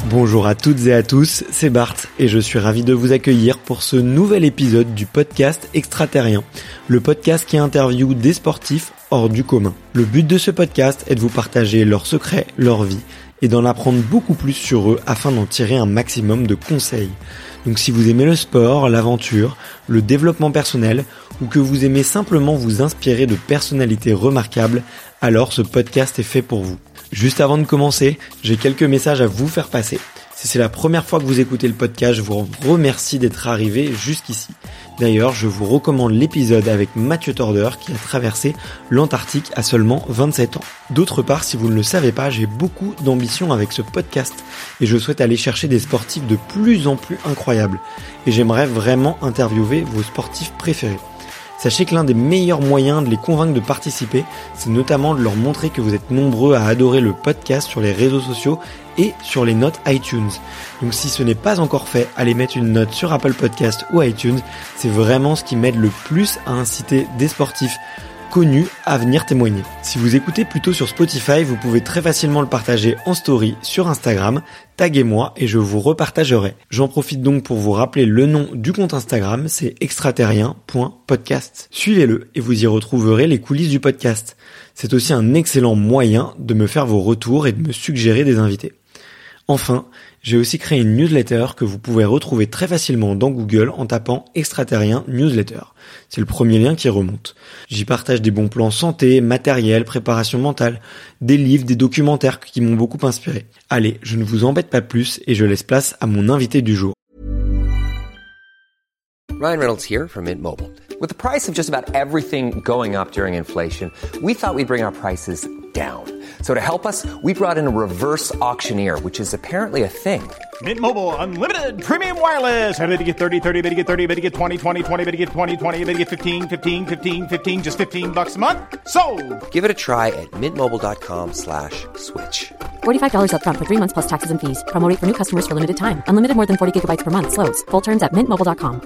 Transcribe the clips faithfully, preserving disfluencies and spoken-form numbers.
Bonjour à toutes et à tous, c'est Bart et je suis ravi de vous accueillir pour ce nouvel épisode du podcast Extraterrien, le podcast qui interviewe des sportifs hors du commun. Le but de ce podcast est de vous partager leurs secrets, leur vie et d'en apprendre beaucoup plus sur eux afin d'en tirer un maximum de conseils. Donc si vous aimez le sport, l'aventure, le développement personnel ou que vous aimez simplement vous inspirer de personnalités remarquables, alors ce podcast est fait pour vous. Juste avant de commencer, j'ai quelques messages à vous faire passer. Si c'est la première fois que vous écoutez le podcast, je vous remercie d'être arrivé jusqu'ici. D'ailleurs, je vous recommande l'épisode avec Mathieu Torder qui a traversé l'Antarctique à seulement vingt-sept ans. D'autre part, si vous ne le savez pas, j'ai beaucoup d'ambition avec ce podcast et je souhaite aller chercher des sportifs de plus en plus incroyables. Et j'aimerais vraiment interviewer vos sportifs préférés. Sachez que l'un des meilleurs moyens de les convaincre de participer, c'est notamment de leur montrer que vous êtes nombreux à adorer le podcast sur les réseaux sociaux et sur les notes iTunes. Donc si ce n'est pas encore fait, allez mettre une note sur Apple Podcast ou iTunes, c'est vraiment ce qui m'aide le plus à inciter des sportifs connus à venir témoigner. Si vous écoutez plutôt sur Spotify, vous pouvez très facilement le partager en story sur Instagram, taguez-moi et je vous repartagerai. J'en profite donc pour vous rappeler le nom du compte Instagram, c'est extraterrien point podcast. Suivez-le et vous y retrouverez les coulisses du podcast. C'est aussi un excellent moyen de me faire vos retours et de me suggérer des invités. Enfin, j'ai aussi créé une newsletter que vous pouvez retrouver très facilement dans Google en tapant Extraterrien Newsletter. C'est le premier lien qui remonte. J'y partage des bons plans santé, matériel, préparation mentale, des livres, des documentaires qui m'ont beaucoup inspiré. Allez, je ne vous embête pas plus et je laisse place à mon invité du jour. Ryan Reynolds here from Mint Mobile. With the price of just about everything going up during inflation, we thought we'd bring our prices down. So to help us, we brought in a reverse auctioneer, which is apparently a thing. Mint Mobile Unlimited Premium Wireless. How to get thirty, thirty, how to get thirty, how to get twenty, twenty, twenty, how to get twenty, twenty, how to get fifteen, fifteen, fifteen, fifteen, just fifteen bucks a month? Sold! Give it a try at mintmobile.com slash switch. forty-five dollars up front for three months plus taxes and fees. Promo rate for new customers for limited time. Unlimited more than forty gigabytes per month. Slows full terms at mint mobile dot com.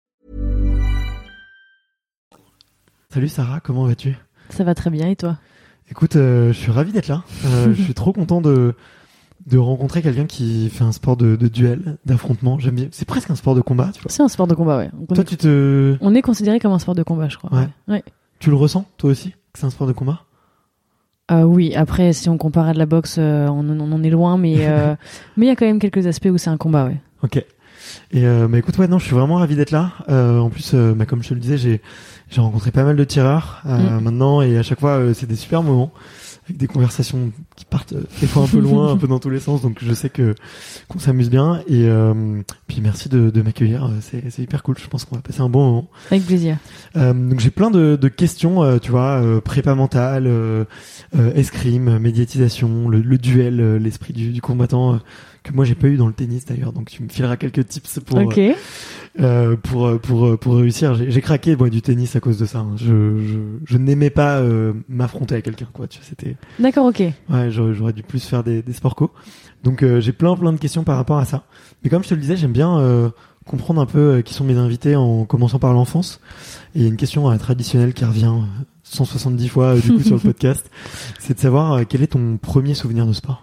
Salut Sarah, comment vas-tu ? Ça va très bien et toi ? Écoute, euh, je suis ravi d'être là. Euh, je suis trop content de de rencontrer quelqu'un qui fait un sport de, de duel, d'affrontement. J'aime bien. C'est presque un sport de combat, tu vois. C'est un sport de combat, ouais. On toi, est... tu te. On est considéré comme un sport de combat, je crois. Ouais. ouais. Tu le ressens, toi aussi, que c'est un sport de combat ? Euh, oui. Après, si on compare à de la boxe, euh, on, on en est loin, mais euh, mais il y a quand même quelques aspects où c'est un combat, ouais. Ok. Et euh, bah écoute, ouais, non, je suis vraiment ravi d'être là. Euh, en plus, euh, bah, comme je te le disais, j'ai j'ai rencontré pas mal de tireurs euh, mm. maintenant, et à chaque fois, euh, c'est des super moments avec des conversations qui partent euh, des fois un peu loin, un peu dans tous les sens. Donc je sais que qu'on s'amuse bien. Et euh, puis merci de, de m'accueillir. C'est c'est hyper cool. Je pense qu'on va passer un bon moment. Avec plaisir. Euh, donc j'ai plein de, de questions, euh, tu vois, euh, prépa mentale, euh, euh, escrime, médiatisation, le, le duel, euh, l'esprit du, du combattant. Euh, que moi j'ai pas eu dans le tennis d'ailleurs, donc tu me fileras quelques tips pour okay. euh, pour pour pour réussir. J'ai, j'ai craqué moi du tennis à cause de ça. Hein. Je, je je n'aimais pas euh, m'affronter à quelqu'un, quoi. Tu vois, c'était. D'accord, ok. Ouais, j'aurais, j'aurais dû plus faire des des sports co. Donc euh, j'ai plein plein de questions par rapport à ça. Mais comme je te le disais, j'aime bien euh, comprendre un peu euh, qui sont mes invités en commençant par l'enfance. Et il y a une question euh, traditionnelle qui revient euh, cent soixante-dix fois euh, du coup sur le podcast, c'est de savoir euh, quel est ton premier souvenir de sport.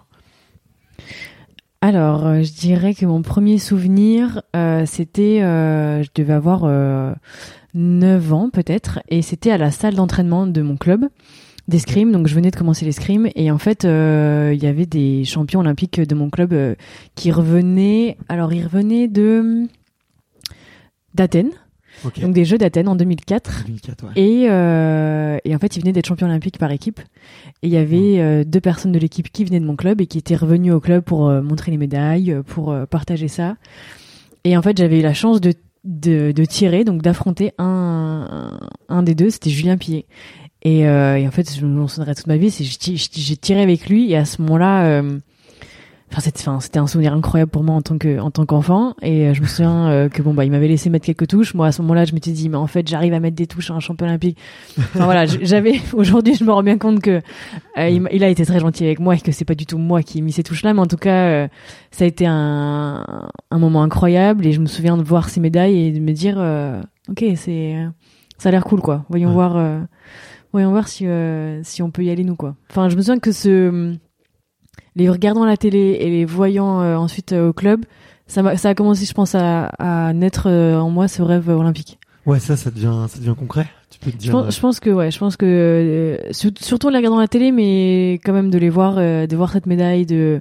Alors, euh, je dirais que mon premier souvenir, euh, c'était, euh, je devais avoir euh, neuf ans peut-être, et c'était à la salle d'entraînement de mon club d'escrime. Donc, je venais de commencer l'escrime, et en fait, euh, il y avait des champions olympiques de mon club euh, qui revenaient. Alors, ils revenaient de d'Athènes. Okay. Donc des Jeux d'Athènes en deux mille quatre. deux mille quatre ouais. Et, euh, et en fait, ils venaient d'être champions olympiques par équipe. Et il y avait euh, deux personnes de l'équipe qui venaient de mon club et qui étaient revenues au club pour euh, montrer les médailles, pour euh, partager ça. Et en fait, j'avais eu la chance de, de, de tirer, donc d'affronter un, un, un des deux, c'était Julien Pillet. Et, euh, et en fait, je me souviendrai toute ma vie, c'est j'ai, j'ai tiré avec lui et à ce moment-là... Euh, Enfin, c'était, enfin, c'était un souvenir incroyable pour moi en tant que, en tant qu'enfant. Et euh, je me souviens euh, que bon, bah, il m'avait laissé mettre quelques touches. Moi, à ce moment-là, je m'étais dit, mais en fait, j'arrive à mettre des touches à un champion olympique. Enfin, voilà, j'avais, aujourd'hui, je me rends bien compte que euh, il, il a été très gentil avec moi et que c'est pas du tout moi qui ai mis ces touches-là. Mais en tout cas, euh, ça a été un, un moment incroyable. Et je me souviens de voir ces médailles et de me dire, euh, ok, c'est, ça a l'air cool, quoi. Voyons ouais. voir, euh, voyons voir si, euh, si on peut y aller, nous, quoi. Enfin, je me souviens que ce, les regardant à la télé et les voyant euh, ensuite euh, au club, ça, m'a, ça a commencé, je pense, à, à naître euh, en moi ce rêve olympique. Ouais, ça, ça devient, ça devient concret. Tu peux te dire. Je pense, je pense que ouais, je pense que euh, surtout en les regardant à la télé, mais quand même de les voir, euh, de voir cette médaille, de,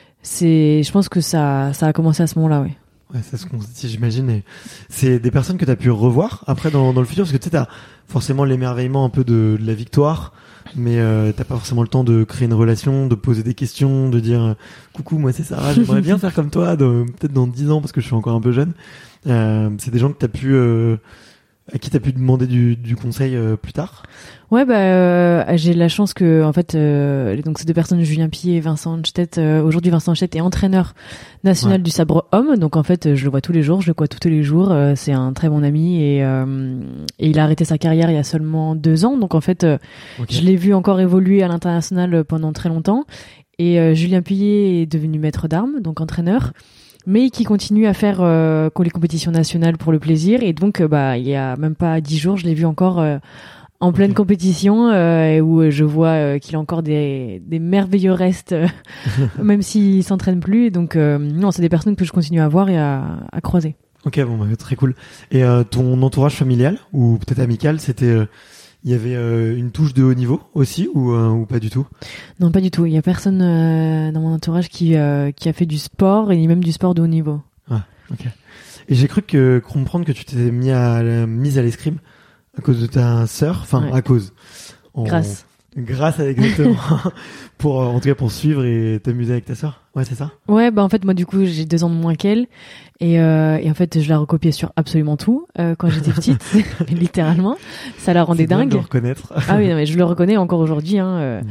c'est, je pense que ça, ça a commencé à ce moment-là, ouais. Ouais, c'est ce qu'on se dit, j'imagine. Et c'est des personnes que t'as pu revoir après dans, dans le futur, parce que tu sais, t'as forcément l'émerveillement un peu de, de la victoire, mais euh, t'as pas forcément le temps de créer une relation, de poser des questions, de dire coucou, moi c'est Sarah, j'aimerais bien faire comme toi, de, peut-être dans dix ans parce que je suis encore un peu jeune. Euh, c'est des gens que t'as pu, euh, à qui t'as pu demander du, du conseil euh, plus tard. Ouais, bah euh, j'ai la chance que en fait euh, donc ces deux personnes, Julien Pillet et Vincent Honstedt, euh, aujourd'hui Vincent Honstedt est entraîneur national ouais. du sabre homme, donc en fait je le vois tous les jours, je le vois tous les jours, euh, c'est un très bon ami et euh, et il a arrêté sa carrière il y a seulement deux ans, donc en fait euh, okay. je l'ai vu encore évoluer à l'international pendant très longtemps et euh, Julien Pillet est devenu maître d'armes, donc entraîneur, mais qui continue à faire euh, les compétitions nationales pour le plaisir et donc euh, bah il y a même pas dix jours je l'ai vu encore euh, en pleine okay. compétition euh, où je vois euh, qu'il a encore des, des merveilleux restes euh, même s'il s'entraîne plus, donc euh, non, c'est des personnes que je continue à voir et à, à croiser. Ok, bon, bah, très cool. Et euh, ton entourage familial ou peut-être amical, c'était il euh, y avait euh, une touche de haut niveau aussi ou euh, ou pas du tout? Non, pas du tout, il y a personne euh, dans mon entourage qui euh, qui a fait du sport et même du sport de haut niveau. Ah, ok. Et j'ai cru que comprendre que tu t'étais mis à mise à l'escrime à cause de ta sœur, enfin ouais. à cause. En, grâce. Grâce à exactement. pour en tout cas pour suivre et t'amuser avec ta sœur. Ouais, c'est ça. Ouais, bah en fait moi du coup j'ai deux ans de moins qu'elle et euh, et en fait je la recopiais sur absolument tout euh, quand j'étais petite, littéralement. Ça la rendait c'est dingue. Bien de le reconnaître. Ah oui, non, mais je le reconnais encore aujourd'hui. Hein, euh, mm.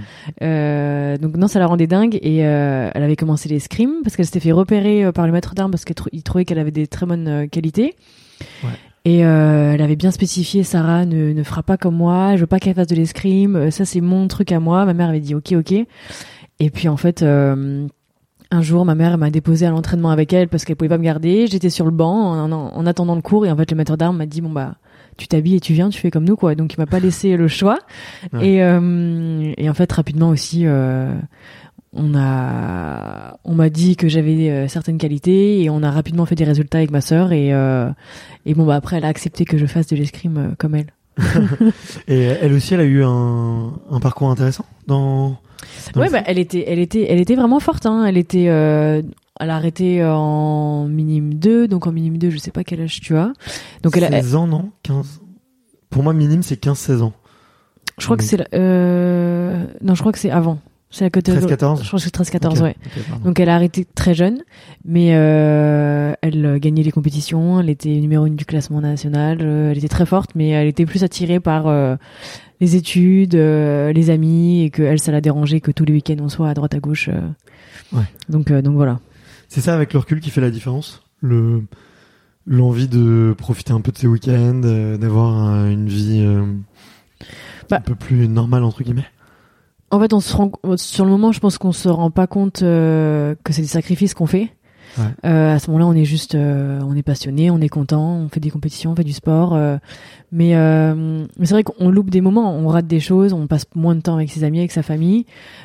euh, donc non, ça la rendait dingue et euh, elle avait commencé l'escrime parce qu'elle s'était fait repérer par le maître d'armes parce qu'il tr- trouvait qu'elle avait des très bonnes euh, qualités. Ouais. Et euh, elle avait bien spécifié, Sarah ne, ne fera pas comme moi, je veux pas qu'elle fasse de l'escrime, ça c'est mon truc à moi. Ma mère avait dit ok ok. Et puis en fait euh, un jour ma mère m'a déposée à l'entraînement avec elle parce qu'elle pouvait pas me garder. J'étais sur le banc en, en, en attendant le cours et en fait le maître d'armes m'a dit bon bah tu t'habilles et tu viens, tu fais comme nous quoi. Donc il m'a pas laissé le choix. Ouais. Et euh, et en fait rapidement aussi euh, on a on m'a dit que j'avais euh, certaines qualités et on a rapidement fait des résultats avec ma sœur et euh, et bon bah après elle a accepté que je fasse de l'escrime euh, comme elle. Et elle aussi elle a eu un un parcours intéressant dans, dans ouais bah elle était elle était elle était vraiment forte hein, elle était euh, elle a arrêté en minime deux, donc en minime deux je sais pas quel âge tu as. Donc elle a seize ans non quinze. Pour moi minime c'est quinze seize ans. Je crois donc. que c'est euh non je crois que c'est avant. C'est la treize quatorze. Je pense que c'est treize quatorze, okay. ouais. Okay, donc elle a arrêté très jeune, mais euh, elle gagnait les compétitions, elle était numéro une du classement national, euh, elle était très forte, mais elle était plus attirée par euh, les études, euh, les amis, et que elle, ça la dérangeait que tous les week-ends on soit à droite à gauche. Euh. Ouais. Donc euh, donc voilà. C'est ça avec le recul qui fait la différence, le l'envie de profiter un peu de ses week-ends, euh, d'avoir euh, une vie euh, bah, un peu plus normale entre guillemets. En fait, on se rend sur le moment, je pense qu'on se rend pas compte euh, que c'est des sacrifices qu'on fait. Ouais. Euh, à ce moment-là, on est juste, euh, on est passionné, on est content, on fait des compétitions, on fait du sport. Euh, mais, euh, mais c'est vrai qu'on loupe des moments, on rate des choses, on passe moins de temps avec ses amis, avec sa famille.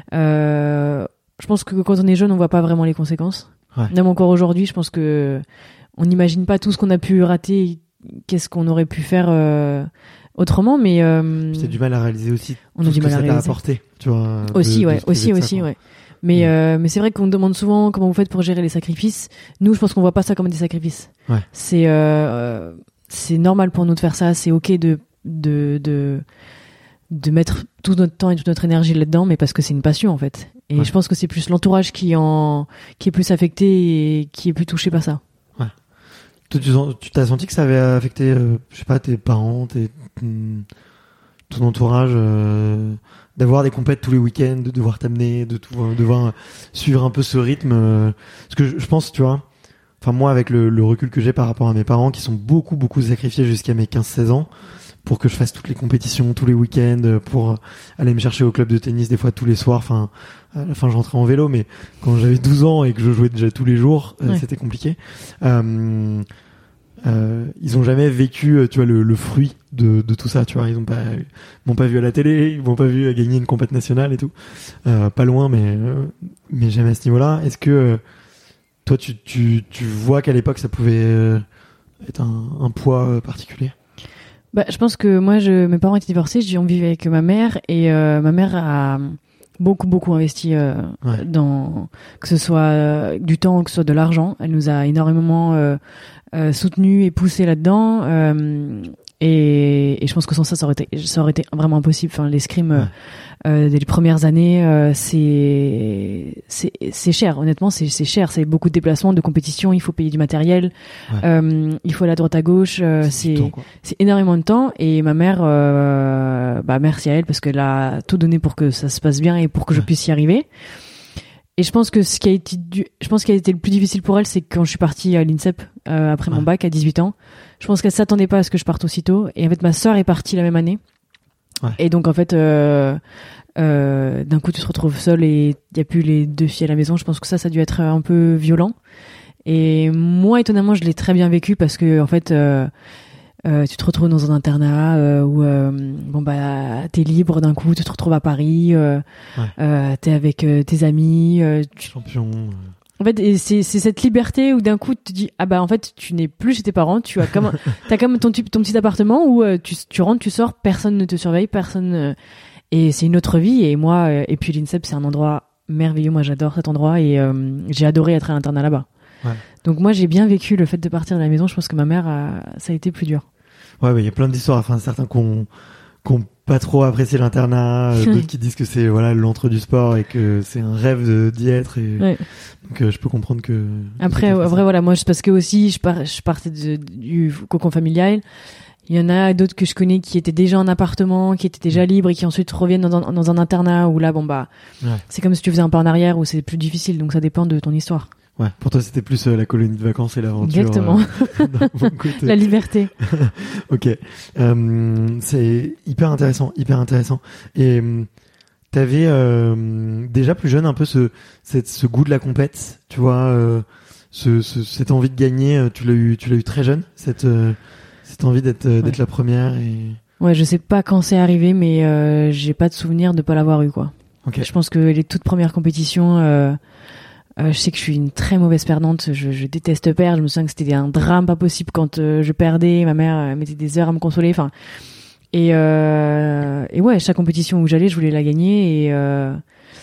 Euh, je pense que quand on est jeune, on voit pas vraiment les conséquences. Ouais. Même encore aujourd'hui, je pense que on n'imagine pas tout ce qu'on a pu rater, qu'est-ce qu'on aurait pu faire. Euh, autrement, mais euh, c'est du mal à réaliser aussi. On a du mal à réaliser. Ça t'a apporté, tu vois. Aussi, de, ouais, de aussi, aussi, ça, ouais. Mais ouais. Euh, mais c'est vrai qu'on demande souvent comment vous faites pour gérer les sacrifices. Nous, je pense qu'on voit pas ça comme des sacrifices. Ouais. C'est euh, c'est normal pour nous de faire ça. C'est ok de de de de mettre tout notre temps et toute notre énergie là-dedans, mais parce que c'est une passion en fait. Et ouais. je pense que c'est plus l'entourage qui en qui est plus affecté et qui est plus touché par ça. Tu, tu t'as senti que ça avait affecté, euh, je sais pas, tes parents, tes, ton entourage, euh, d'avoir des compètes tous les week-ends, de devoir t'amener, de tout, de devoir suivre un peu ce rythme. Euh, parce que je, je pense, tu vois, enfin moi avec le, le recul que j'ai par rapport à mes parents qui sont beaucoup beaucoup sacrifiés jusqu'à mes quinze seize ans pour que je fasse toutes les compétitions tous les week-ends, pour aller me chercher au club de tennis des fois tous les soirs. Enfin, à la fin je rentrais en vélo, mais quand j'avais douze ans et que je jouais déjà tous les jours, ouais. euh, c'était compliqué. Euh, euh, ils ont jamais vécu, tu vois, le, le fruit de, de tout ça, tu vois. Ils ont pas, ils m'ont pas vu à la télé, ils m'ont pas vu gagner une compète nationale et tout. Euh, pas loin, mais, euh, mais jamais à ce niveau-là. Est-ce que, euh, toi, tu, tu, tu vois qu'à l'époque, ça pouvait euh, être un, un poids euh, particulier? Bah, je pense que moi, je, mes parents étaient divorcés, je, on vivait avec ma mère, et euh, ma mère a beaucoup, beaucoup investi euh, Ouais. dans, que ce soit euh, du temps, que ce soit de l'argent. Elle nous a énormément euh, euh, soutenus et poussés là-dedans. Euh, et, et je pense que sans ça, ça aurait été, ça aurait été vraiment impossible. Enfin, l'escrime, Ouais. euh, euh, des premières années, euh, c'est, c'est, c'est cher. Honnêtement, c'est, c'est cher. C'est beaucoup de déplacements, de compétitions. Il faut payer du matériel. Ouais. Euh, il faut aller à droite à gauche. Euh, C'est c'est, du temps, quoi. c'est énormément de temps. Et ma mère, euh, bah merci à elle parce qu'elle a tout donné pour que ça se passe bien et pour que je Ouais. puisse y arriver. Et je pense que ce qui a été, du... je pense ce qui a été le plus difficile pour elle, c'est quand je suis partie à l'INSEP euh, après Ouais. mon bac à dix-huit ans. Je pense qu'elle s'attendait pas à ce que je parte aussitôt. Et en fait, ma sœur est partie la même année. Ouais. Et donc en fait, euh, euh, d'un coup, tu te retrouves seule et il y a plus les deux filles à la maison. Je pense que ça, ça a dû être un peu violent. Et moi, étonnamment, je l'ai très bien vécu parce que en fait. Euh, Euh, tu te retrouves dans un internat euh, où euh, bon bah t'es libre d'un coup, tu te retrouves à Paris, euh, Ouais. euh, t'es avec euh, tes amis. Euh, tu... Champion. euh, En fait, et c'est c'est cette liberté où d'un coup tu te dis ah bah en fait tu n'es plus chez tes parents, tu as comme t'as comme ton, ton petit appartement où euh, tu tu rentres, tu sors, personne ne te surveille, personne euh, et c'est une autre vie. Et moi euh, et puis l'INSEP c'est un endroit merveilleux, moi j'adore cet endroit et euh, j'ai adoré être à l'internat là-bas. Ouais. Donc moi j'ai bien vécu le fait de partir de la maison. Je pense que ma mère a... ça a été plus dur. Ouais, il y a plein d'histoires. Enfin, certains qui ont, qui ont pas trop apprécié l'internat, euh, d'autres qui disent que c'est voilà l'antre du sport et que c'est un rêve de, d'y être. Et Ouais. donc, euh, je peux comprendre que. Après, que après voilà, moi, c'est parce que aussi, je, par, je partais de, du cocon familial. Il y en a d'autres que je connais qui étaient déjà en appartement, qui étaient déjà libres et qui ensuite reviennent dans un, dans un internat où là, bon bah, Ouais. c'est comme si tu faisais un pas en arrière où c'est plus difficile. Donc ça dépend de ton histoire. Ouais. Pour toi, c'était plus euh, la colonie de vacances et l'aventure. Exactement. Euh, d'un bon côté. La liberté. Ok. Euh, c'est hyper intéressant, hyper intéressant. Et euh, t'avais euh, déjà plus jeune un peu ce, cette, ce goût de la compète, tu vois, euh, ce, ce, cette envie de gagner. euh, Tu l'as eu, tu l'as eu très jeune, cette, euh, cette envie d'être, euh, d'être Ouais. la première. Et Ouais, je sais pas quand c'est arrivé, mais euh, j'ai pas de souvenir de pas l'avoir eu, quoi. ok. Je pense que les toutes premières compétitions, euh, euh, je sais que je suis une très mauvaise perdante. Je, je déteste perdre. Je me souviens que c'était un drame pas possible quand euh, je perdais. Ma mère euh, mettait des heures à me consoler. Enfin, et euh, et ouais, chaque compétition où j'allais, je voulais la gagner. Et euh,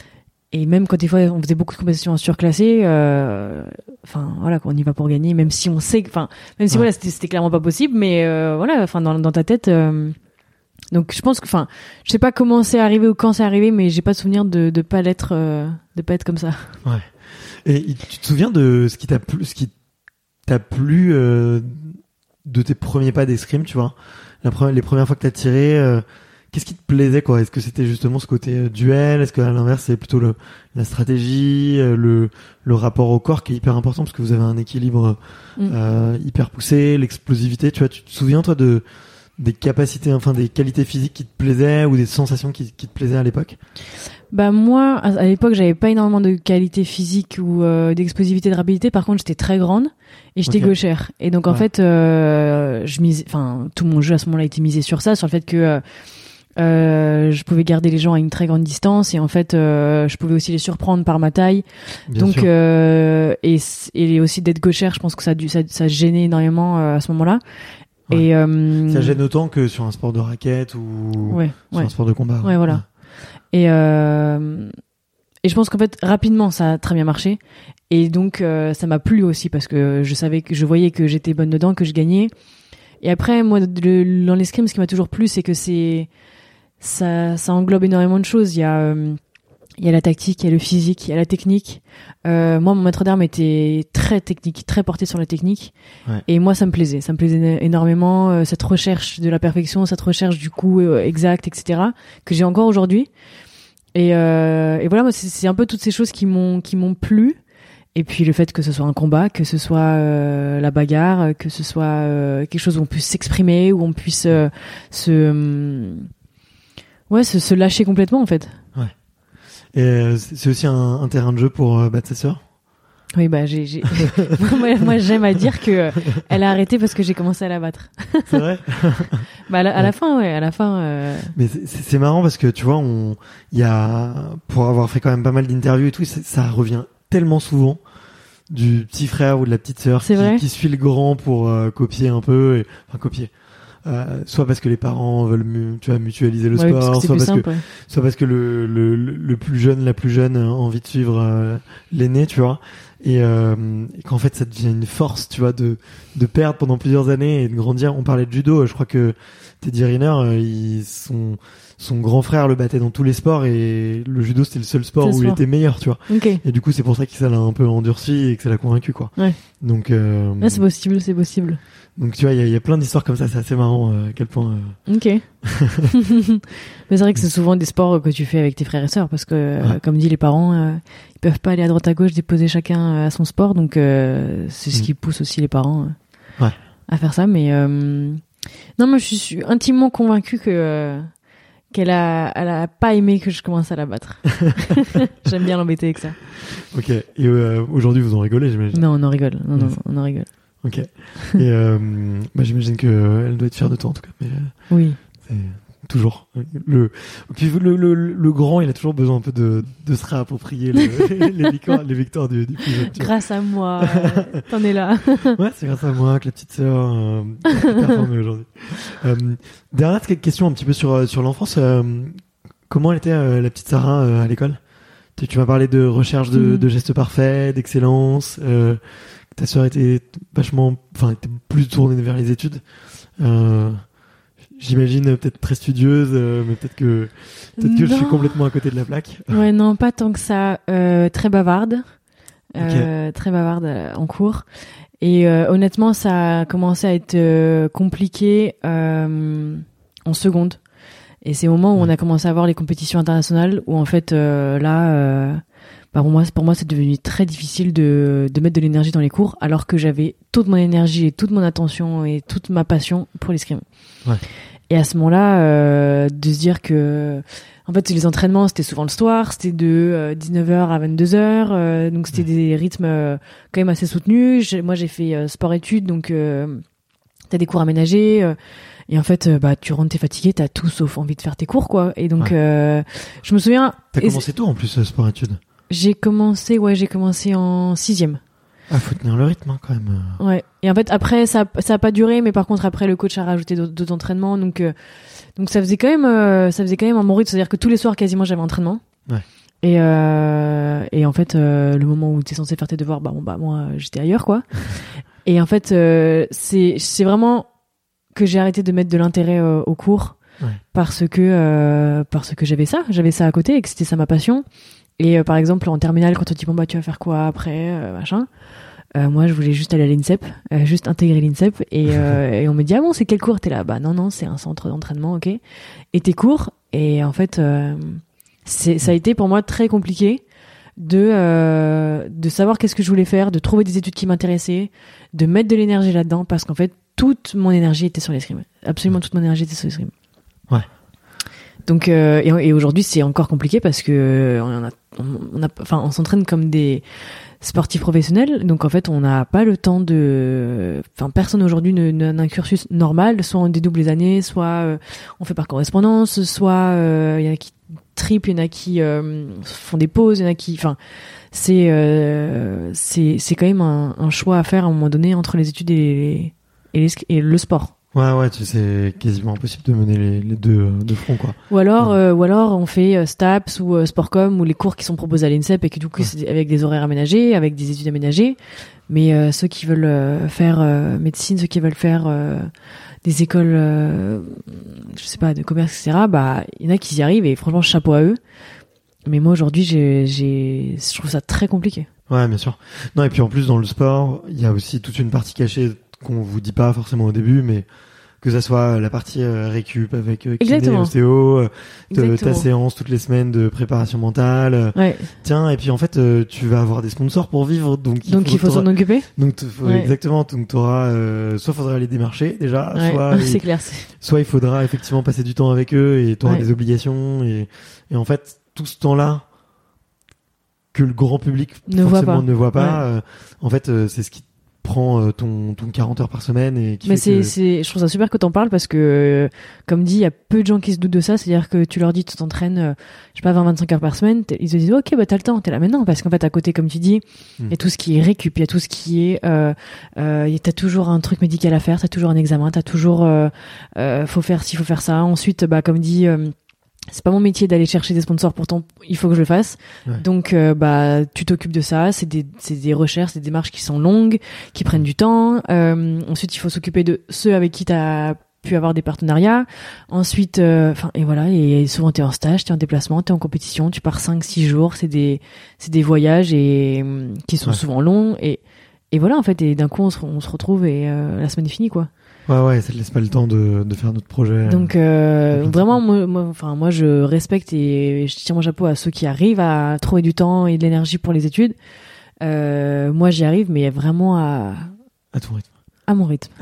et même quand des fois on faisait beaucoup de compétitions surclassées, euh, enfin voilà, on y va pour gagner, même si on sait, enfin même si Ouais. voilà, c'était, c'était clairement pas possible, mais euh, voilà, enfin dans, dans ta tête. Euh, donc je pense que, enfin, je sais pas comment c'est arrivé ou quand c'est arrivé, mais j'ai pas de souvenir de de pas l'être, euh, de pas être comme ça. Ouais. Et il- tu te souviens de ce qui t'a plu, ce qui t'a plu euh, de tes premiers pas d'escrime, tu vois, la première, les premières fois que t'as tiré, euh, qu'est-ce qui te plaisait, quoi? Est-ce que c'était justement ce côté euh, duel? Est-ce qu'à l'inverse, c'est plutôt le, la stratégie, euh, le, le rapport au corps qui est hyper important parce que vous avez un équilibre Mm. euh, hyper poussé, l'explosivité, tu vois, tu te souviens, toi, de des capacités, enfin des qualités physiques qui te plaisaient ou des sensations qui, qui te plaisaient à l'époque? Bah moi, à, à l'époque, j'avais pas énormément de qualité physique ou euh, d'explosivité, de rapidité. Par contre, j'étais très grande et j'étais Ok. gauchère. Et donc en Ouais. fait, euh, je mise, enfin tout mon jeu à ce moment-là était misé sur ça, sur le fait que euh, euh, je pouvais garder les gens à une très grande distance et en fait, euh, je pouvais aussi les surprendre par ma taille. Bien donc sûr. euh, et et aussi d'être gauchère, je pense que ça a dû, ça, ça gênait énormément euh, à ce moment-là. Ouais. Et euh, Ça gêne autant que sur un sport de raquette ou Ouais, sur ouais. un sport de combat. Ouais, voilà. Et, euh, et je pense qu'en fait, rapidement, ça a très bien marché. Et donc, euh, ça m'a plu aussi parce que je savais que je voyais que j'étais bonne dedans, que je gagnais. Et après, moi, le, dans l'escrime, ce qui m'a toujours plu, c'est que c'est, ça, ça englobe énormément de choses. Il y a, euh, il y a la tactique, il y a le physique, il y a la technique. Euh, moi, mon maître d'armes était très technique, très porté sur la technique. Ouais. Et moi, ça me plaisait. Ça me plaisait énormément, euh, cette recherche de la perfection, cette recherche du coup euh, exact, et cetera, que j'ai encore aujourd'hui. Et, euh, et voilà, moi, c'est, c'est un peu toutes ces choses qui m'ont, qui m'ont plu. Et puis le fait que ce soit un combat, que ce soit euh, la bagarre, que ce soit euh, quelque chose où on puisse s'exprimer, où on puisse euh, se, euh, ouais, se, se lâcher complètement en fait. Et euh, c'est c'est aussi un, un terrain de jeu pour euh, battre sa sœur. Oui, bah j'ai, j'ai... moi, moi j'aime à dire que euh, elle a arrêté parce que j'ai commencé à la battre. C'est vrai. Bah à la, à Ouais. la fin, ouais, à la fin. Euh... Mais c'est, c'est c'est marrant parce que tu vois, on, il y a, pour avoir fait quand même pas mal d'interviews et tout, ça, ça revient tellement souvent du petit frère ou de la petite sœur C'est qui, vrai qui suit le grand pour euh, copier un peu, et, enfin copier. Euh, soit parce que les parents veulent mu- tu vois, mutualiser le Ouais, parce sport, que c'est soit plus parce simple. que Ouais. soit parce que le, le, le le plus jeune, la plus jeune a envie de suivre euh, l'aîné, tu vois, et, euh, et qu'en fait ça devient une force, tu vois, de de perdre pendant plusieurs années et de grandir. On parlait de judo, je crois que Teddy Riner, euh, il, son son grand frère le battait dans tous les sports et le judo c'était le seul sport C'est le où il sport. était meilleur, tu vois. Ok. Et du coup c'est pour ça que ça l'a un peu endurci et que ça l'a convaincu, quoi. Ouais. Donc euh, Là, c'est possible, c'est possible. donc tu vois, il y a, il y a plein d'histoires comme ça, c'est assez marrant euh, à quel point. Euh... Ok. Mais c'est vrai que c'est souvent des sports que tu fais avec tes frères et sœurs parce que, euh, Ouais. comme dit les parents, euh, ils peuvent pas aller à droite à gauche déposer chacun euh, à son sport, donc euh, c'est ce Mm. qui pousse aussi les parents euh, Ouais. à faire ça. Mais euh, non, moi je suis intimement convaincue que euh, qu'elle a, elle a pas aimé que je commence à la battre. J'aime bien l'embêter avec ça. Ok. Et euh, aujourd'hui vous en rigolez, j'imagine. Non, on en rigole. Non, non, Yes. on en rigole. Ok. Et euh, bah, j'imagine que euh, elle doit être fière de toi en tout cas. Mais euh, Oui. c'est toujours le, puis le le le grand, il a toujours besoin un peu de de se réapproprier le, les victoires les victoires du, du plus jeune. tu vois. Grâce à moi, euh, t'en es là. Ouais, c'est grâce à moi que la petite sœur euh, a performé aujourd'hui. Euh, dernière question un petit peu sur euh, sur l'enfance. Euh, comment elle était euh, la petite Sarah euh, à l'école? Tu, tu m'as parlé de recherche de, Mhm. de gestes parfaits, d'excellence. Euh, ta sœur était vachement, enfin, était plus tournée vers les études. Euh, J'imagine euh, peut-être très studieuse, euh, mais peut-être que peut-être que je suis Non. complètement à côté de la plaque. Ouais, non, pas tant que ça. Euh, très bavarde. Euh, Très bavarde euh, en cours. Et euh, honnêtement, ça a commencé à être euh, compliqué euh, en seconde. Et c'est au moment où on a commencé à voir les compétitions internationales où en fait, euh, là, euh, bah pour moi, pour moi, c'est devenu très difficile de, de mettre de l'énergie dans les cours alors que j'avais toute mon énergie et toute mon attention et toute ma passion pour l'escrime. Ouais. Et à ce moment-là, euh, de se dire que en fait, les entraînements, c'était souvent le soir, c'était de euh, dix-neuf heures à vingt-deux heures, euh, donc c'était des rythmes euh, quand même assez soutenus. J'ai, moi, j'ai fait euh, sport-études, donc euh, t'as des cours aménagés, euh, et en fait, euh, bah, tu rentres, t'es fatigué, t'as tout sauf envie de faire tes cours, quoi. Et donc, Ouais. euh, je me souviens... T'as et commencé tôt en plus euh, sport-études. J'ai commencé, ouais, j'ai commencé en sixième. Ah, faut tenir le rythme hein, quand même. Ouais. Et en fait, après, ça, ça a pas duré, mais par contre, après, le coach a rajouté d'autres, d'autres entraînements, donc, euh, donc ça faisait quand même, euh, ça faisait quand même un bon rythme, c'est-à-dire que tous les soirs, quasiment, j'avais entraînement. Ouais. Et, euh, et en fait, euh, le moment où t'es censé faire tes devoirs, bah, bon, bah, moi, euh, j'étais ailleurs, quoi. Et en fait, euh, c'est, c'est vraiment que j'ai arrêté de mettre de l'intérêt euh, au cours. Ouais. Parce que, euh, parce que j'avais ça, j'avais ça à côté et que c'était ça ma passion. Et euh, par exemple, en terminale, quand on te dit, bon, bah, tu vas faire quoi après, euh, machin. Euh, moi, je voulais juste aller à l'INSEP, euh, juste intégrer l'INSEP, et, euh, et on me dit, ah bon, c'est quel cours? T'es là, bah non, non, c'est un centre d'entraînement, ok. Et tes cours, et en fait, euh, c'est, ça a été pour moi très compliqué de, euh, de savoir qu'est-ce que je voulais faire, de trouver des études qui m'intéressaient, de mettre de l'énergie là-dedans, parce qu'en fait, toute mon énergie était sur l'escrime. Absolument toute mon énergie était sur l'escrime. Ouais. Donc, euh, et, et aujourd'hui, c'est encore compliqué parce que on a, on, on a, enfin, on s'entraîne comme des sportifs professionnels, donc en fait, on n'a pas le temps de, enfin, personne aujourd'hui ne, ne, n'a un cursus normal, soit on dédouble les années, soit euh, on fait par correspondance, soit il euh, y en a qui triplent, il y en a qui euh, font des pauses, il y en a qui, enfin, c'est, euh, c'est, c'est quand même un, un choix à faire à un moment donné entre les études et, les, et, les, et le sport. Ouais, ouais, tu sais, c'est quasiment impossible de mener les, les deux euh, de front, quoi. Ou alors, Ouais. euh, ou alors on fait euh, STAPS ou euh, Sportcom ou les cours qui sont proposés à l'INSEP et que du coup Ouais. c'est avec des horaires aménagés, avec des études aménagées. Mais euh, ceux qui veulent euh, faire euh, médecine, ceux qui veulent faire euh, des écoles, euh, je sais pas, de commerce, et cetera. Bah, il y en a qui y arrivent et franchement chapeau à eux. Mais moi aujourd'hui, j'ai, j'ai, je trouve ça très compliqué. Ouais, bien sûr. Non, et puis en plus, dans le sport, il y a aussi toute une partie cachée qu'on vous dit pas forcément au début, mais que ça soit la partie euh, récup avec euh, kiné, Exactement. ostéo, euh, te- Exactement. ta séance toutes les semaines de préparation mentale. euh, Ouais. Tiens, et puis en fait, euh, tu vas avoir des sponsors pour vivre, donc il Donc faut, il faut s'en t'auras- occuper. donc t- faut- Ouais. exactement, donc t'auras, euh, soit faudra les démarcher déjà, Ouais. soit c'est clair. C'est... soit il faudra effectivement passer du temps avec eux et t'auras Ouais. des obligations et et en fait tout ce temps-là que le grand public ne forcément voit pas. ne voit pas. Ouais. Euh, en fait, euh, c'est ce qui prend euh, ton ton quarante heures par semaine et qui mais fait c'est que... c'est je trouve ça super que t'en parles parce que euh, comme dit il y a peu de gens qui se doutent de ça, c'est-à-dire que tu leur dis tu t'entraînes euh, je sais pas vingt vingt-cinq heures par semaine, ils te disent OK bah t'as le temps, t'es là maintenant parce qu'en fait à côté comme tu dis il mm. y a tout ce qui est récup, il y a tout ce qui est euh euh t'as toujours un truc médical à faire, t'as toujours un examen, t'as toujours euh, euh faut faire ci, faut faire ça. Ensuite bah comme dit euh, c'est pas mon métier d'aller chercher des sponsors, pourtant il faut que je le fasse. Ouais. Donc euh, bah tu t'occupes de ça, c'est des c'est des recherches, des démarches qui sont longues, qui prennent du temps. Euh, ensuite il faut s'occuper de ceux avec qui t'as pu avoir des partenariats. Ensuite enfin euh, et voilà, et souvent t'es en stage, t'es en déplacement, t'es en compétition, tu pars cinq six jours, c'est des c'est des voyages et qui sont ouais. souvent longs et et voilà en fait, et d'un coup on se, on se retrouve et euh, la semaine est finie quoi. Ouais, ouais, ça te laisse pas le temps de, de faire notre projet. Donc, euh, vraiment, moi, moi, enfin, moi, je respecte et je tire mon chapeau à ceux qui arrivent à trouver du temps et de l'énergie pour les études. Euh, moi, j'y arrive, mais vraiment à... À ton rythme. À mon rythme.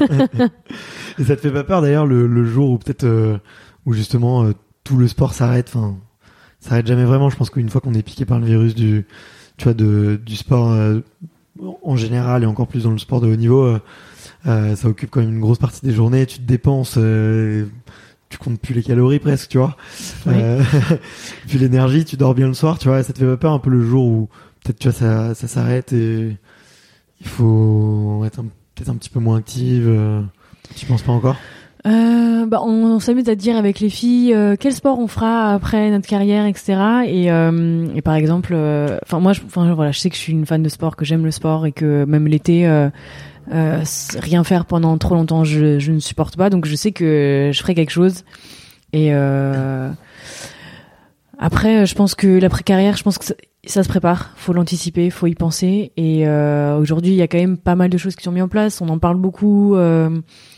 Et ça te fait pas peur, d'ailleurs, le, le jour où peut-être, euh, où justement, euh, tout le sport s'arrête, enfin, ça s'arrête jamais vraiment. Je pense qu'une fois qu'on est piqué par le virus du, tu vois, de, du sport, euh, en général et encore plus dans le sport de haut niveau, euh, Euh, ça occupe quand même une grosse partie des journées, tu te dépenses, euh, tu comptes plus les calories presque, tu vois. Oui. Euh, puis l'énergie, tu dors bien le soir, tu vois, ça te fait pas peur un peu le jour où peut-être tu vois ça, ça s'arrête et il faut être un, peut-être un petit peu moins active. Euh, tu penses pas encore? Euh, bah, on, on s'amuse à dire avec les filles euh, quel sport on fera après notre carrière, et cetera. Et, euh, et par exemple, enfin euh, moi, enfin voilà, je sais que je suis une fan de sport, que j'aime le sport et que même l'été. Euh, Euh, rien faire pendant trop longtemps je, je ne supporte pas, donc je sais que je ferai quelque chose et euh, après je pense que l'après-carrière, je pense que ça, ça se prépare, faut l'anticiper, faut y penser et euh, aujourd'hui il y a quand même pas mal de choses qui sont mises en place, on en parle beaucoup, euh,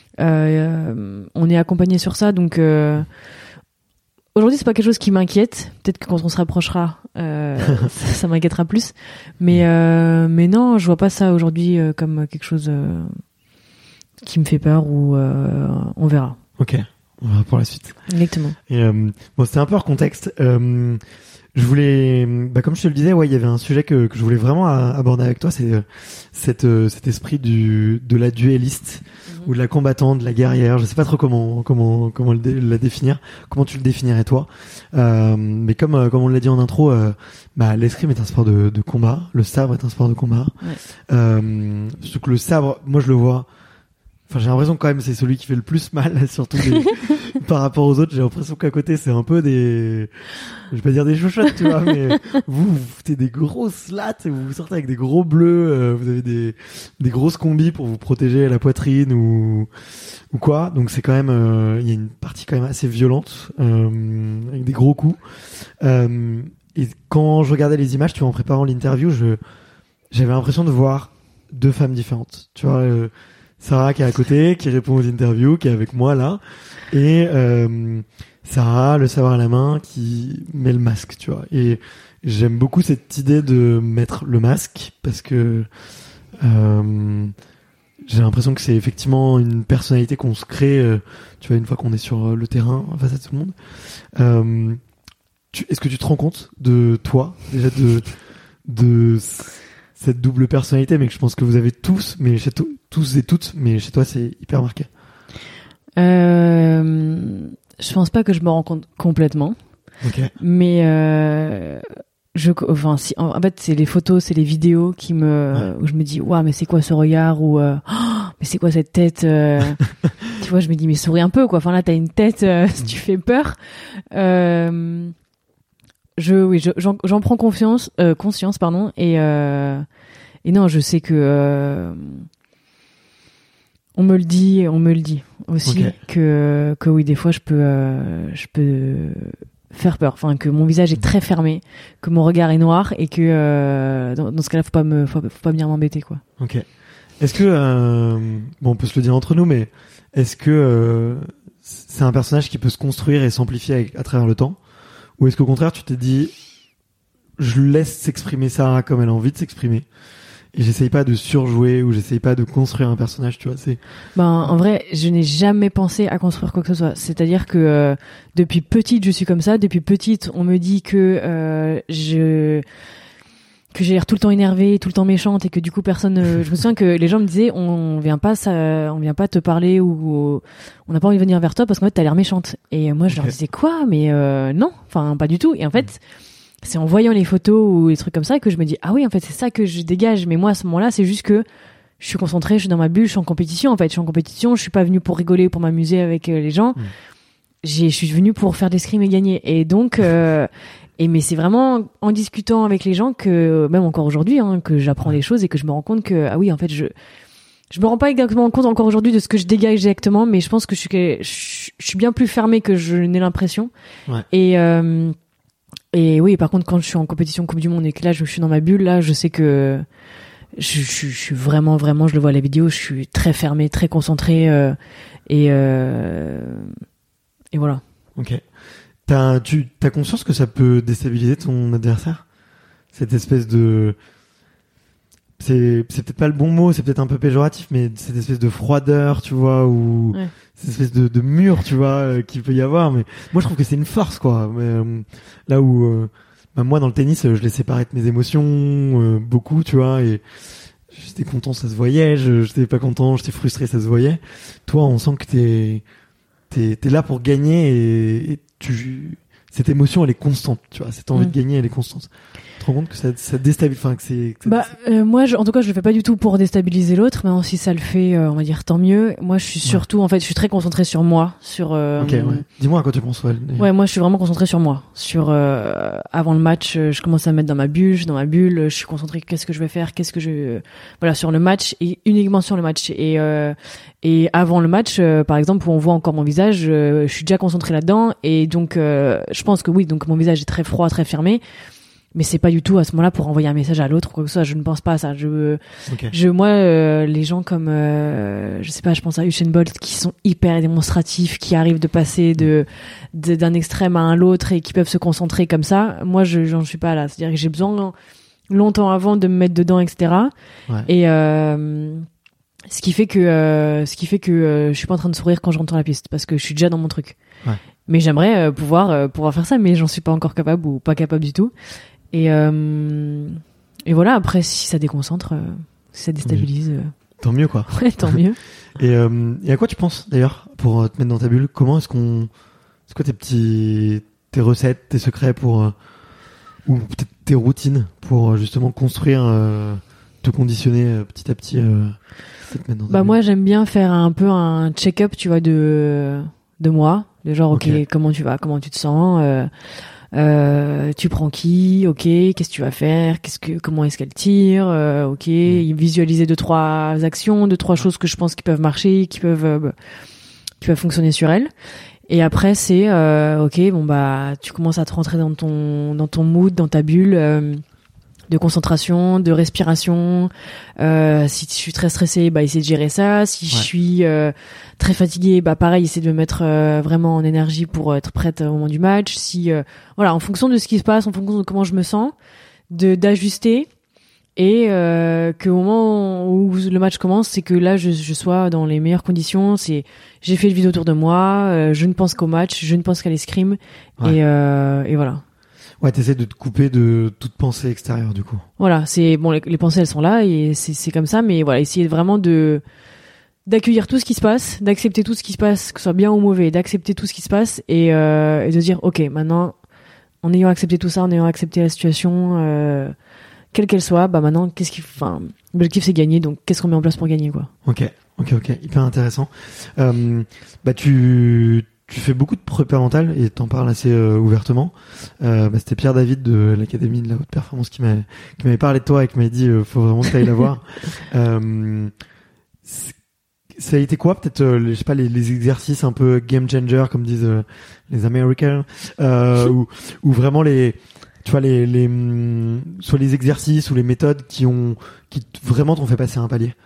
euh, on est accompagné sur ça, donc euh, aujourd'hui c'est pas quelque chose qui m'inquiète, peut-être que quand on se rapprochera euh, ça, ça m'inquiétera plus, mais euh, mais non, je vois pas ça aujourd'hui euh, comme quelque chose euh, qui me fait peur ou euh, on verra. Ok, on verra pour la suite. Exactement. Et euh, bon, c'était un peu hors contexte. Euh, je voulais, bah comme je te le disais, ouais, il y avait un sujet que que je voulais vraiment aborder avec toi, c'est euh, cet euh, cet esprit du de la duelliste mm-hmm. ou de la combattante, de la guerrière. Je sais pas trop comment comment comment le dé, la définir. Comment tu le définirais toi? Euh, mais comme euh, comme on l'a dit en intro, euh, bah l'escrime est un sport de de combat, le sabre est un sport de combat. Ouais. Euh, surtout que le sabre, moi je le vois. Enfin, j'ai l'impression que quand même c'est celui qui fait le plus mal, surtout des... par rapport aux autres. J'ai l'impression qu'à côté c'est un peu des, je vais pas dire des chouchottes, tu vois, mais vous vous foutez des grosses lattes, et vous sortez avec des gros bleus, euh, vous avez des des grosses combis pour vous protéger la poitrine ou ou quoi. Donc c'est quand même, il euh, y a une partie quand même assez violente euh, avec des gros coups. Euh, et quand je regardais les images, tu vois, en préparant l'interview, je j'avais l'impression de voir deux femmes différentes, tu vois. Euh, Sarah qui est à côté, qui répond aux interviews, qui est avec moi là, et euh, Sarah, le sabre à la main, qui met le masque, tu vois. Et j'aime beaucoup cette idée de mettre le masque parce que euh, j'ai l'impression que c'est effectivement une personnalité qu'on se crée, euh, tu vois, une fois qu'on est sur le terrain face à tout le monde. Euh, tu, est-ce que tu te rends compte de toi, déjà de de cette double personnalité, mais que je pense que vous avez tous, mais chez to- tous et toutes, mais chez toi c'est hyper marqué. Euh, je pense pas que je me rends compte complètement. Ok. Mais euh, je, enfin, si, en, en fait, c'est les photos, c'est les vidéos qui me, ouais. où je me dis, waouh, mais c'est quoi ce regard, ou euh, oh, mais c'est quoi cette tête. Euh, tu vois, je me dis, mais souris un peu, quoi. Enfin là, t'as une tête, euh, si tu fais peur. Euh, Je, oui, je, j'en, j'en prends confiance, euh, conscience, pardon, et euh, et non, je sais que euh, on me le dit, on me le dit aussi okay. que que oui, des fois, je peux, euh, je peux faire peur, enfin que mon visage est très fermé, que mon regard est noir, et que euh, dans, dans ce cas-là, faut pas me, faut, faut pas venir m'embêter, quoi. Ok. Est-ce que euh, bon, on peut se le dire entre nous, mais est-ce que euh, c'est un personnage qui peut se construire et s'amplifier avec, à travers le temps? Ou est-ce qu'au contraire, tu t'es dit, je laisse s'exprimer Sarah comme elle a envie de s'exprimer, et j'essaye pas de surjouer, ou j'essaye pas de construire un personnage, tu vois, c'est... Ben, en vrai, je n'ai jamais pensé à construire quoi que ce soit. C'est-à-dire que, euh, depuis petite, je suis comme ça. Depuis petite, on me dit que, euh, je, que j'ai l'air tout le temps énervée, tout le temps méchante et que du coup personne. Euh, je me souviens que les gens me disaient on vient pas, ça, on vient pas te parler ou, ou on n'a pas envie de venir vers toi parce qu'en fait t'as l'air méchante. Et moi je okay. leur disais quoi, mais euh, non, enfin pas du tout. Et en fait c'est en voyant les photos ou les trucs comme ça que je me dis ah oui en fait c'est ça que je dégage. Mais moi à ce moment-là c'est juste que je suis concentrée, je suis dans ma bulle, je suis en compétition en fait, je suis en compétition, je suis pas venue pour rigoler, pour m'amuser avec les gens. Mmh. J'ai, je suis venue pour faire des scrims et gagner. Et donc euh, Et mais c'est vraiment en discutant avec les gens que, même encore aujourd'hui, hein, que j'apprends des choses et que je me rends compte que, ah oui, en fait, je, je me rends pas exactement compte encore aujourd'hui de ce que je dégage exactement, mais je pense que je suis, je, je suis bien plus fermée que je n'ai l'impression. Ouais. Et, euh, et oui, par contre, quand je suis en compétition Coupe du Monde et que là, je suis dans ma bulle, là, je sais que je, je, je suis vraiment, vraiment, je le vois à la vidéo, je suis très fermée, très concentrée, euh, et, euh, et voilà. Ok. T'as, tu, t'as conscience que ça peut déstabiliser ton adversaire? Cette espèce de, c'est, c'est peut-être pas le bon mot, c'est peut-être un peu péjoratif, mais cette espèce de froideur, tu vois, ou ouais. cette espèce de, de mur, tu vois, euh, qu'il peut y avoir. Mais moi, je trouve que c'est une force, quoi. Mais, euh, là où, euh, bah, moi, dans le tennis, je laissais paraître mes émotions euh, beaucoup, tu vois, et j'étais content, ça se voyait. Je, j'étais pas content, j'étais frustré, ça se voyait. Toi, on sent que t'es, t'es, t'es là pour gagner et, et tu, cette émotion, elle est constante, tu vois, cette envie mmh. de gagner, elle est constante. Tu te rends compte que ça, ça déstabilise, enfin, que c'est, que ça bah, euh, moi, je, en tout cas, je le fais pas du tout pour déstabiliser l'autre, mais si ça le fait, euh, on va dire, tant mieux. Moi, je suis surtout, ouais. en fait, je suis très concentrée sur moi, sur, euh, ok, ouais. Dis-moi à quoi tu penses, ouais. Ouais, moi, je suis vraiment concentrée sur moi. Sur, euh, avant le match, je commence à me mettre dans ma bulle, je suis dans ma bulle, je suis concentrée, qu'est-ce que je vais faire, qu'est-ce que je, voilà, sur le match, et uniquement sur le match. Et, euh, et avant le match, euh, par exemple, où on voit encore mon visage, euh, je suis déjà concentrée là-dedans, et donc, euh, je pense que oui, donc mon visage est très froid, très fermé. Mais c'est pas du tout à ce moment-là pour envoyer un message à l'autre ou quoi que ce soit. Je ne pense pas à ça. Je, okay. je, moi, euh, les gens comme, euh, je sais pas, je pense à Usain Bolt qui sont hyper démonstratifs, qui arrivent de passer de, de d'un extrême à un l'autre et qui peuvent se concentrer comme ça. Moi, je, j'en suis pas là. C'est-à-dire que j'ai besoin longtemps avant de me mettre dedans, et cetera. Ouais. Et euh, ce qui fait que, euh, ce qui fait que euh, je suis pas en train de sourire quand je rentre sur la piste parce que je suis déjà dans mon truc. Ouais. Mais j'aimerais euh, pouvoir euh, pouvoir faire ça, mais j'en suis pas encore capable ou pas capable du tout. Et, euh, et voilà, après, si ça déconcentre, euh, si ça déstabilise... Euh... Tant mieux, quoi. Ouais, tant mieux. et, euh, et à quoi tu penses, d'ailleurs, pour euh, te mettre dans ta bulle? Comment est-ce qu'on... C'est quoi tes petits... tes recettes, tes secrets pour... Euh, ou peut-être tes routines pour, euh, justement, construire, euh, te conditionner euh, petit à petit euh, te mettre dans ta bah bulle? Moi, j'aime bien faire un peu un check-up, tu vois, de, de moi. De genre, ok, okay. comment tu vas, comment tu te sens euh, Euh, tu prends qui, ok, qu'est-ce que tu vas faire, qu'est-ce que, comment est-ce qu'elle tire, euh, ok, mmh. visualiser deux trois actions, deux trois choses que je pense qui peuvent marcher, qui peuvent, euh, qui peuvent fonctionner sur elle. Et après c'est, euh, ok, bon bah tu commences à te rentrer dans ton, dans ton mood, dans ta bulle. Euh, de concentration, de respiration. Euh, si je suis très stressée, bah essayer de gérer ça. Si ouais. je suis euh, très fatiguée, bah pareil, essayer de me mettre euh, vraiment en énergie pour être prête au moment du match. Si euh, voilà, en fonction de ce qui se passe, en fonction de comment je me sens, de d'ajuster et euh, qu'au moment où le match commence, c'est que là je, je sois dans les meilleures conditions. C'est j'ai fait le vide autour de moi, euh, je ne pense qu'au match, je ne pense qu'à l'escrime ouais. et euh, et voilà. Ouais, t'essaies de te couper de toute pensée extérieure, du coup. Voilà, c'est bon, les, les pensées elles sont là et c'est c'est comme ça, mais voilà, essayer vraiment de d'accueillir tout ce qui se passe, d'accepter tout ce qui se passe, que ce soit bien ou mauvais, d'accepter tout ce qui se passe et euh, et de dire ok, maintenant, en ayant accepté tout ça, en ayant accepté la situation, euh, quelle qu'elle soit, bah maintenant, qu'est-ce qui, enfin, l'objectif c'est gagner, donc qu'est-ce qu'on met en place pour gagner, quoi. Ok, ok, ok, hyper intéressant. Euh, bah tu Tu fais beaucoup de prépa mentale et t'en parles assez euh, ouvertement. Euh, bah, c'était Pierre David de l'Académie de la haute performance qui m'a qui m'avait parlé de toi et qui m'a dit euh, faut vraiment que t'ailles la voir. Euh, ça a été quoi peut-être euh, les, je sais pas les, les exercices un peu game changer comme disent euh, les Américains euh, ou ou vraiment les tu vois les les soit les exercices ou les méthodes qui ont qui vraiment t'ont fait passer un palier.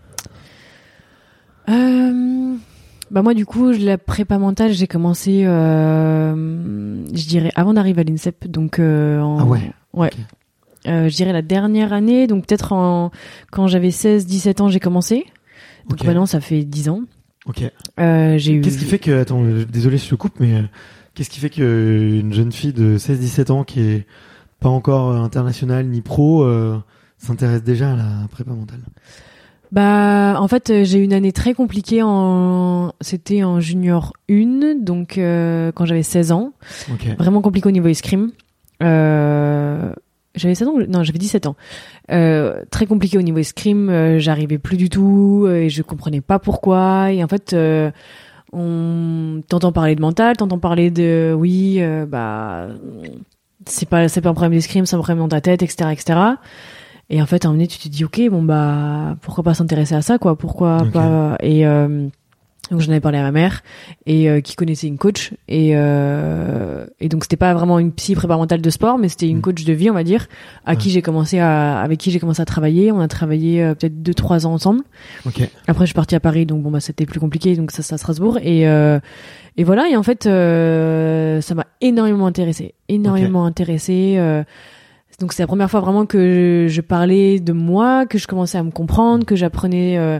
Euh... Bah moi du coup la prépa mentale j'ai commencé euh, je dirais avant d'arriver à l'INSEP donc euh, en, ah ouais ouais okay. euh, je dirais la dernière année donc peut-être en quand j'avais seize dix-sept ans j'ai commencé donc okay. Maintenant ça fait dix ans. Ok. Euh, j'ai qu'est-ce eu... qui fait que attends désolé je te coupe mais euh, qu'est-ce qui fait que une jeune fille de seize dix-sept ans qui est pas encore international ni pro, euh, s'intéresse déjà à la prépa mentale? Bah, en fait, j'ai eu une année très compliquée en, c'était en junior un, donc euh, quand j'avais seize ans. Okay. Vraiment compliqué au niveau escrime. Euh, j'avais seize ans, non, j'avais dix-sept ans. Euh, très compliqué au niveau escrime, euh, j'arrivais plus du tout euh, et je comprenais pas pourquoi. Et en fait, euh, on t'entend parler de mental, t'entends parler de, oui, euh, bah, c'est pas, c'est pas un problème d'escrime, c'est un problème dans ta tête, et cetera, et cetera. Et en fait, à un moment donné, tu te dis, ok, bon bah, pourquoi pas s'intéresser à ça, quoi, pourquoi okay. pas. Et euh, donc j'en avais parlé à ma mère et euh, qui connaissait une coach et euh, et donc c'était pas vraiment une psy prépa mentale de sport, mais c'était une coach de vie, on va dire, à ouais. qui j'ai commencé à, avec qui j'ai commencé à travailler. On a travaillé euh, peut-être deux trois ans ensemble. Okay. Après, je suis partie à Paris, donc bon bah c'était plus compliqué, donc ça c'est à Strasbourg et euh, et voilà. Et en fait, euh, ça m'a énormément intéressée, énormément okay. intéressée. Euh, Donc c'est la première fois vraiment que je, je parlais de moi, que je commençais à me comprendre, que j'apprenais euh,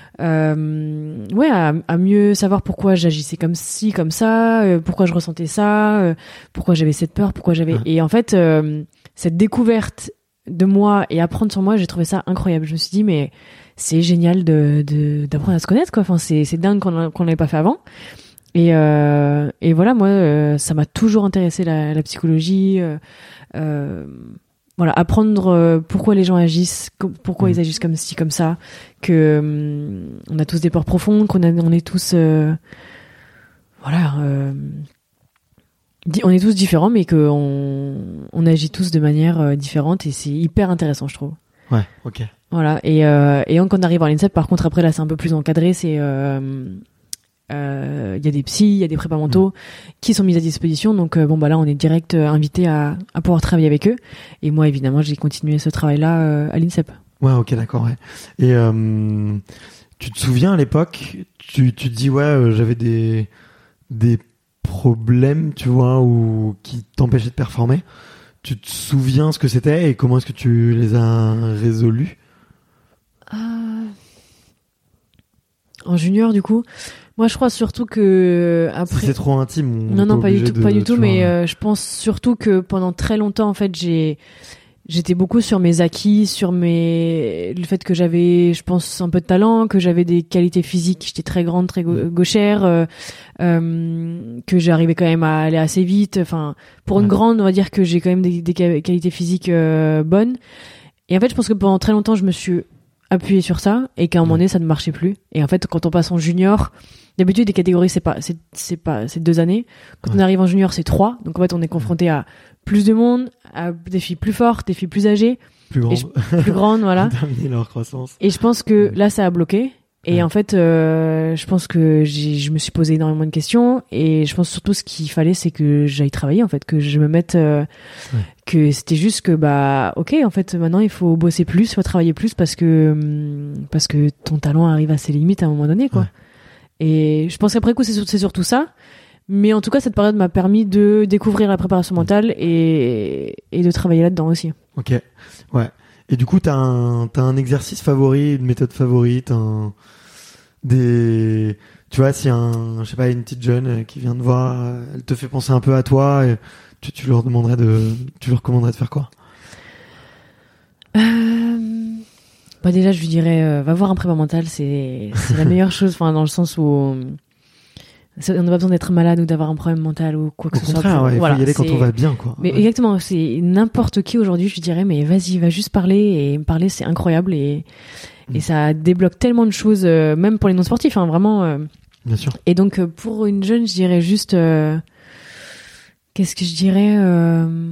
euh, ouais à, à mieux savoir pourquoi j'agissais comme ci, comme ça, euh, pourquoi je ressentais ça, euh, pourquoi j'avais cette peur, pourquoi j'avais ouais. et en fait euh, cette découverte de moi et apprendre sur moi, j'ai trouvé ça incroyable. Je me suis dit mais c'est génial de, de d'apprendre à se connaître quoi. Enfin c'est c'est dingue qu'on qu'on l'avait pas fait avant. Et euh, et voilà moi euh, ça m'a toujours intéressé la, la psychologie. Euh, euh, Voilà, apprendre euh, pourquoi les gens agissent, co- pourquoi mmh. ils agissent comme ci, comme ça, que hum, on a tous des peurs profondes, qu'on a, on est tous, euh, voilà, euh, di- on est tous différents, mais que on, on agit tous de manière euh, différente et c'est hyper intéressant, je trouve. Ouais, ok. Voilà, et euh, et quand on arrive à l'INSEP, par contre, après là, c'est un peu plus encadré, c'est euh, euh, y a des psys, il y a des prépas mentaux mmh. qui sont mis à disposition, donc euh, bon bah là on est direct euh, invité à, à pouvoir travailler avec eux et moi évidemment j'ai continué ce travail là euh, à l'INSEP. Ouais, ok, d'accord, ouais. Et euh, tu te souviens à l'époque, tu tu te dis ouais euh, j'avais des des problèmes, tu vois, ou qui t'empêchaient de performer. Tu te souviens ce que c'était et comment est-ce que tu les as résolus? euh... En junior du coup. Moi, je crois surtout que après. Si c'est trop intime. On non, non, pas du tout, de, pas du tout. vois, Mais euh, je pense surtout que pendant très longtemps, en fait, j'ai, j'étais beaucoup sur mes acquis, sur mes, le fait que j'avais, je pense, un peu de talent, que j'avais des qualités physiques. J'étais très grande, très ga- gauchère, euh, euh, que j'arrivais quand même à aller assez vite. Enfin, pour une ouais. grande, on va dire que j'ai quand même des, des qualités physiques euh, bonnes. Et en fait, je pense que pendant très longtemps, je me suis appuyée sur ça et qu'à un ouais. moment donné, ça ne marchait plus. Et en fait, quand on passe en junior. D'habitude, les catégories, c'est pas, c'est, c'est pas, c'est deux années. Quand ouais. on arrive en junior, c'est trois. Donc, en fait, on est confronté à plus de monde, à des filles plus fortes, des filles plus âgées. Plus grandes. Je, plus grandes, voilà. Terminer leur croissance. Et je pense que là, ça a bloqué. Et ouais. en fait, euh, je pense que j'ai, je me suis posé énormément de questions. Et je pense surtout ce qu'il fallait, c'est que j'aille travailler, en fait, que je me mette, euh, ouais. que c'était juste que, bah, ok, en fait, maintenant, il faut bosser plus, il faut travailler plus parce que, parce que ton talent arrive à ses limites à un moment donné, quoi. Ouais. Et je pense qu'après coup, c'est, sur, c'est surtout ça. Mais en tout cas, cette période m'a permis de découvrir la préparation mentale et, et de travailler là-dedans aussi. Ok, ouais. Et du coup, t'as un, t'as un exercice favori, une méthode favorite, un, des, tu vois, si un, je sais pas, une petite jeune qui vient te voir, elle te fait penser un peu à toi, et tu, tu leur demanderais de, tu leur recommanderais de faire quoi? Euh... Bah déjà, je lui dirais, euh, va voir un prépa mental, c'est, c'est la meilleure chose, enfin, dans le sens où on n'a pas besoin d'être malade ou d'avoir un problème mental ou quoi que Au ce soit. Au contraire, ouais, il voilà, faut y aller c'est... quand on va bien, quoi. Mais ouais. exactement, c'est n'importe qui aujourd'hui, je lui dirais, mais vas-y, va juste parler, et parler, c'est incroyable, et, mmh. et ça débloque tellement de choses, euh, même pour les non-sportifs, hein, vraiment. Euh... Bien sûr. Et donc, euh, pour une jeune, je dirais juste, euh... qu'est-ce que je dirais, euh...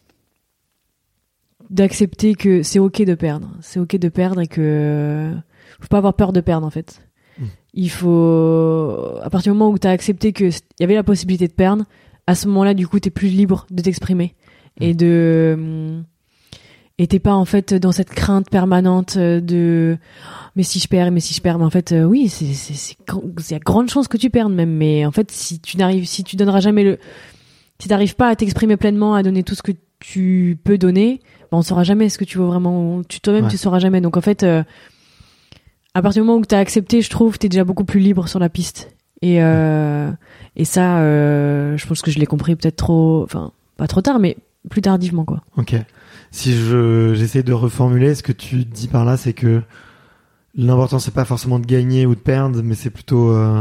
d'accepter que c'est ok de perdre, c'est ok de perdre et que faut pas avoir peur de perdre en fait. Mmh. Il faut, à partir du moment où t'as accepté que il y avait la possibilité de perdre, à ce moment-là du coup t'es plus libre de t'exprimer mmh. et de et t'es pas en fait dans cette crainte permanente de mais si je perds, mais si je perds, mais en fait euh, oui c'est c'est c'est il y a grande chance que tu perdes même, mais en fait si tu n'arrives si tu donneras jamais le si t'arrives pas à t'exprimer pleinement, à donner tout ce que tu peux donner, ben on saura jamais ce que tu veux vraiment, tu toi-même ouais. tu sauras jamais. Donc en fait euh, à partir du moment où tu as accepté, je trouve t'es déjà beaucoup plus libre sur la piste et euh, et ça euh, je pense que je l'ai compris peut-être trop, enfin pas trop tard, mais plus tardivement, quoi. Ok. Si je j'essaie de reformuler, ce que tu dis par là, c'est que l'important c'est pas forcément de gagner ou de perdre, mais c'est plutôt euh,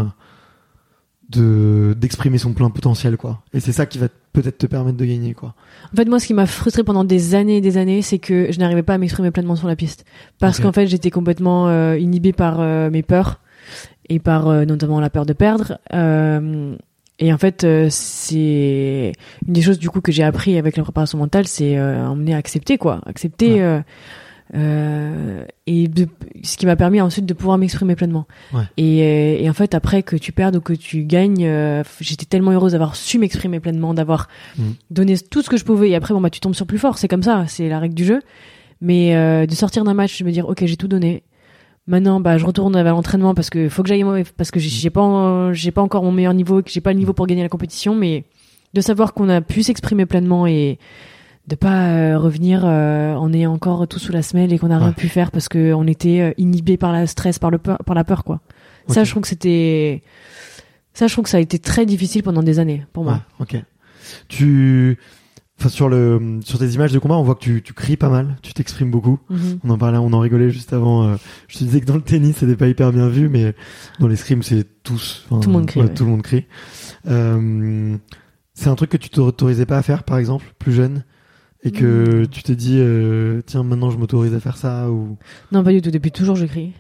de d'exprimer son plein potentiel, quoi. Et c'est ça qui va peut-être te permettre de gagner, quoi. En fait, moi, ce qui m'a frustré pendant des années et des années, c'est que je n'arrivais pas à m'exprimer pleinement sur la piste, parce okay. qu'en fait, j'étais complètement euh, inhibée par euh, mes peurs et par euh, notamment la peur de perdre. Euh, et en fait, euh, c'est une des choses du coup que j'ai appris avec la préparation mentale, c'est euh, emmener à accepter, quoi, accepter. Ouais. Euh, Euh, et de, ce qui m'a permis ensuite de pouvoir m'exprimer pleinement. Ouais. Et, et en fait, après que tu perdes ou que tu gagnes, euh, j'étais tellement heureuse d'avoir su m'exprimer pleinement, d'avoir mmh. donné tout ce que je pouvais. Et après, bon bah tu tombes sur plus fort, c'est comme ça, c'est la règle du jeu. Mais euh, de sortir d'un match, de me dire ok, j'ai tout donné. Maintenant, bah je retourne à l'entraînement parce que faut que j'aille parce que j'ai, j'ai pas j'ai pas encore mon meilleur niveau, que j'ai pas le niveau pour gagner la compétition, mais de savoir qu'on a pu s'exprimer pleinement et de pas euh, revenir euh, en ayant encore tout sous la semelle et qu'on a ouais. rien pu faire parce que on était euh, inhibé par la stress, par le peur, par la peur, quoi. Okay. Ça, je trouve que c'était, ça, je trouve que ça a été très difficile pendant des années pour moi. Ouais, ok. Tu, enfin sur le, sur tes images de combat, on voit que tu, tu cries pas mal, tu t'exprimes beaucoup. Mm-hmm. On en parlait, on en rigolait juste avant. Euh, je te disais que dans le tennis, c'était pas hyper bien vu, mais dans les scrims, c'est tous, tout le monde crie. Ouais, ouais. Tout le monde crie. Euh, c'est un truc que tu t'autorisais pas à faire, par exemple, plus jeune. Et que mmh. tu t'es dit, euh, tiens, maintenant je m'autorise à faire ça ou... Non, pas du tout. Depuis toujours, je crie.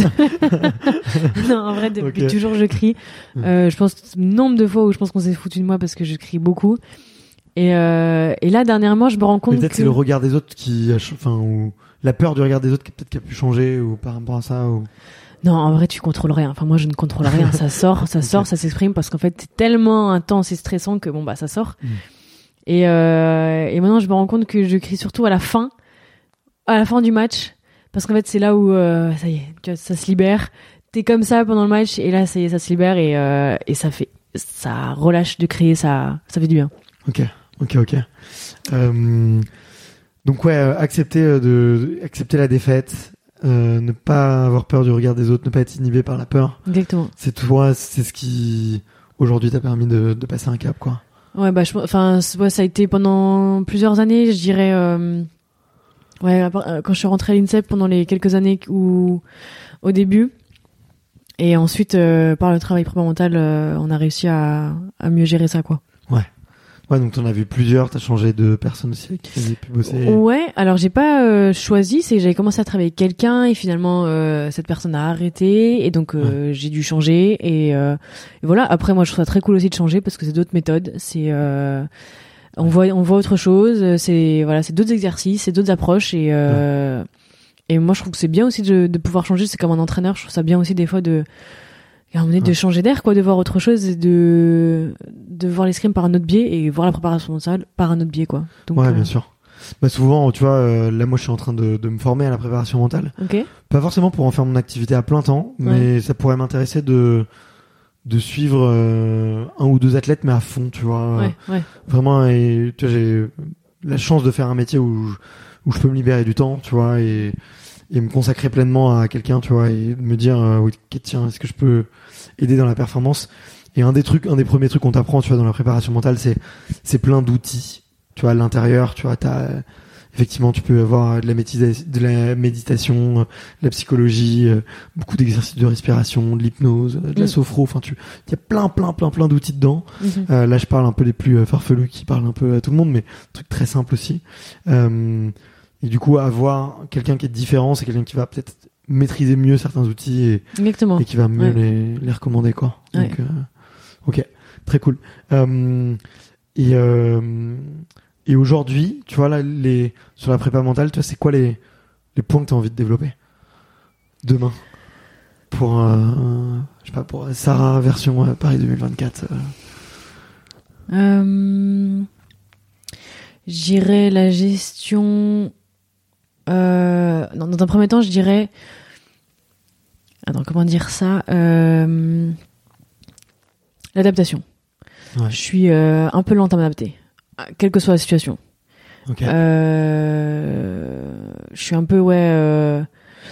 Non, en vrai, depuis okay. toujours, je crie. Euh, je pense, nombre de fois où je pense qu'on s'est foutu de moi parce que je crie beaucoup. Et, euh, et là, dernièrement, je me rends compte peut-être que... c'est le regard des autres qui a... Enfin, ou la peur du regard des autres qui peut-être qui a pu changer ou par rapport à ça ou... Non, en vrai, tu contrôles rien. Enfin, moi, je ne contrôle rien. Ça sort, ça okay. sort, ça s'exprime parce qu'en fait, c'est tellement intense et stressant que bon, bah, ça sort. Mmh. Et, euh, et maintenant, je me rends compte que je crie surtout à la fin, à la fin du match, parce qu'en fait, c'est là où euh, ça y est, tu vois, ça se libère. T'es comme ça pendant le match, et là, ça y est, ça se libère, et euh, et ça fait, ça relâche de crier, ça, ça fait du bien. Ok, ok, ok. Euh, donc ouais, euh, accepter euh, de, accepter la défaite, euh, ne pas avoir peur du regard des autres, ne pas être inhibé par la peur. Exactement. C'est toi, c'est ce qui aujourd'hui t'a permis de, de passer un cap, quoi. Ouais, bah, je, enfin, ouais, ça a été pendant plusieurs années, je dirais, euh, ouais, quand je suis rentrée à l'INSEP pendant les quelques années où, au début, et ensuite, euh, par le travail prépa mental, euh, on a réussi à, à mieux gérer ça, quoi. Ouais. Ouais, donc t'en as vu plusieurs, t'as changé de personnes aussi avec qui t'avais pu bosser. Ouais, alors j'ai pas euh, choisi, c'est que j'avais commencé à travailler avec quelqu'un et finalement euh, cette personne a arrêté et donc euh, ouais. j'ai dû changer et, euh, et voilà. Après moi je trouve ça très cool aussi de changer parce que c'est d'autres méthodes, c'est euh, on voit on voit autre chose, c'est voilà, c'est d'autres exercices, c'est d'autres approches et euh, ouais. et moi je trouve que c'est bien aussi de, de pouvoir changer. C'est comme un entraîneur, je trouve ça bien aussi des fois de à un moment donné, de changer d'air, quoi, de voir autre chose et de, de voir l'escrime par un autre biais et voir la préparation mentale par un autre biais, quoi. Donc, ouais, euh... bien sûr. Bah, souvent, tu vois, euh, là, moi, je suis en train de, de me former à la préparation mentale. Ok. Pas forcément pour en faire mon activité à plein temps, mais ouais. ça pourrait m'intéresser de, de suivre, euh, un ou deux athlètes, mais à fond, tu vois. Ouais, ouais. Vraiment, et, tu vois, j'ai la chance de faire un métier où, je, où je peux me libérer du temps, tu vois, et, et me consacrer pleinement à quelqu'un, tu vois, et me dire, euh, oui, tiens, est-ce que je peux aider dans la performance? Et un des trucs, un des premiers trucs qu'on t'apprend, tu vois, dans la préparation mentale, c'est, c'est plein d'outils, tu vois, à l'intérieur, tu vois, t'as, effectivement, tu peux avoir de la, médita- de la méditation, de la psychologie, euh, beaucoup d'exercices de respiration, de l'hypnose, de la mmh. sophro, enfin, tu, il y a plein, plein, plein, plein d'outils dedans. Mmh. Euh, là, je parle un peu des plus farfelus qui parlent un peu à tout le monde, mais truc très simple aussi. Euh, et du coup, avoir quelqu'un qui est différent, c'est quelqu'un qui va peut-être maîtriser mieux certains outils et, Exactement. et qui va mieux ouais. les, les recommander, quoi. Ouais. Donc, euh, ok, très cool. Euh, et, euh, et aujourd'hui, tu vois, là, les, sur la prépa mentale, tu vois, c'est quoi les, les points que tu as envie de développer demain pour, euh, je sais pas, pour Sarah version euh, Paris deux mille vingt-quatre euh. Euh, j'irais la gestion. Euh, dans, dans un premier temps, je dirais. Attends, comment dire ça euh, l'adaptation. Ouais. Je suis euh, un peu lente à m'adapter, quelle que soit la situation. Okay. Euh, je suis un peu ouais euh,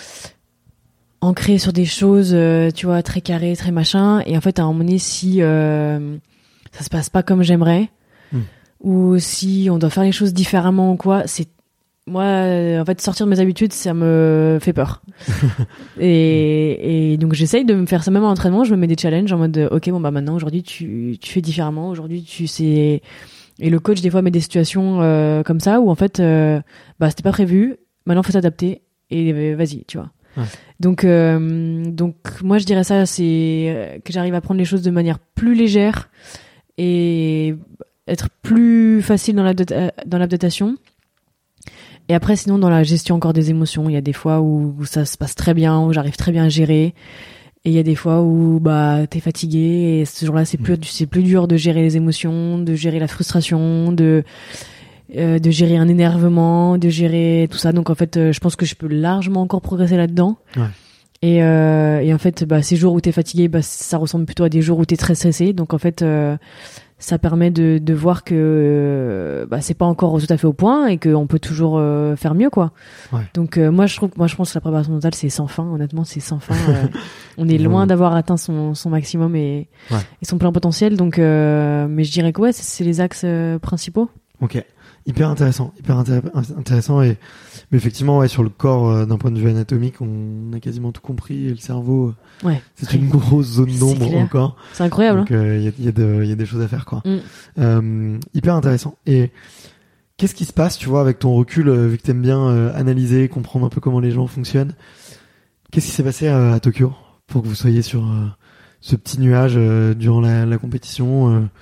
ancrée sur des choses, euh, tu vois, très carrées, très machin. Et en fait, à un moment donné, si euh, ça se passe pas comme j'aimerais, mm. ou si on doit faire les choses différemment ou quoi, c'est moi, en fait, sortir de mes habitudes, ça me fait peur. et, et donc, j'essaye de me faire ça même en entraînement. Je me mets des challenges en mode, ok, bon, bah, maintenant, aujourd'hui, tu, tu fais différemment. Aujourd'hui, tu sais. Et le coach, des fois, met des situations euh, comme ça où, en fait, euh, bah, c'était pas prévu. Maintenant, faut s'adapter. Et vas-y, tu vois. Ouais. Donc, euh, donc, moi, je dirais ça, c'est que j'arrive à prendre les choses de manière plus légère et être plus facile dans l'adapta- dans l'adaptation. Et après, sinon, dans la gestion encore des émotions, il y a des fois où, où ça se passe très bien, où j'arrive très bien à gérer. Et il y a des fois où, bah, t'es fatigué et ce jour-là, c'est plus, c'est plus dur de gérer les émotions, de gérer la frustration, de, euh, de gérer un énervement, de gérer tout ça. Donc, en fait, euh, je pense que je peux largement encore progresser là-dedans. Ouais. Et, euh, et en fait, bah, ces jours où t'es fatigué, bah, ça ressemble plutôt à des jours où t'es très stressé. Donc, en fait, euh, ça permet de, de voir que euh, bah, c'est pas encore tout à fait au point et qu'on peut toujours euh, faire mieux, quoi. Ouais. Donc euh, moi je trouve, moi je pense que la préparation mentale c'est sans fin. Honnêtement, c'est sans fin. Euh, on est loin d'avoir atteint son, son maximum et, ouais. et son plein potentiel. Donc, euh, mais je dirais que ouais, c'est, c'est les axes euh, principaux. Ok, hyper intéressant, hyper intér- intéressant et mais effectivement ouais, sur le corps euh, d'un point de vue anatomique, on a quasiment tout compris. Et le cerveau, ouais, c'est très... une grosse zone d'ombre encore. C'est incroyable. Donc il hein. euh, y, y, a y a des choses à faire, quoi. Mm. Euh, hyper intéressant. Et qu'est-ce qui se passe, tu vois, avec ton recul, euh, vu que t'aimes bien euh, analyser, comprendre un peu comment les gens fonctionnent. Qu'est-ce qui s'est passé euh, à Tokyo pour que vous soyez sur euh, ce petit nuage euh, durant la, la compétition euh,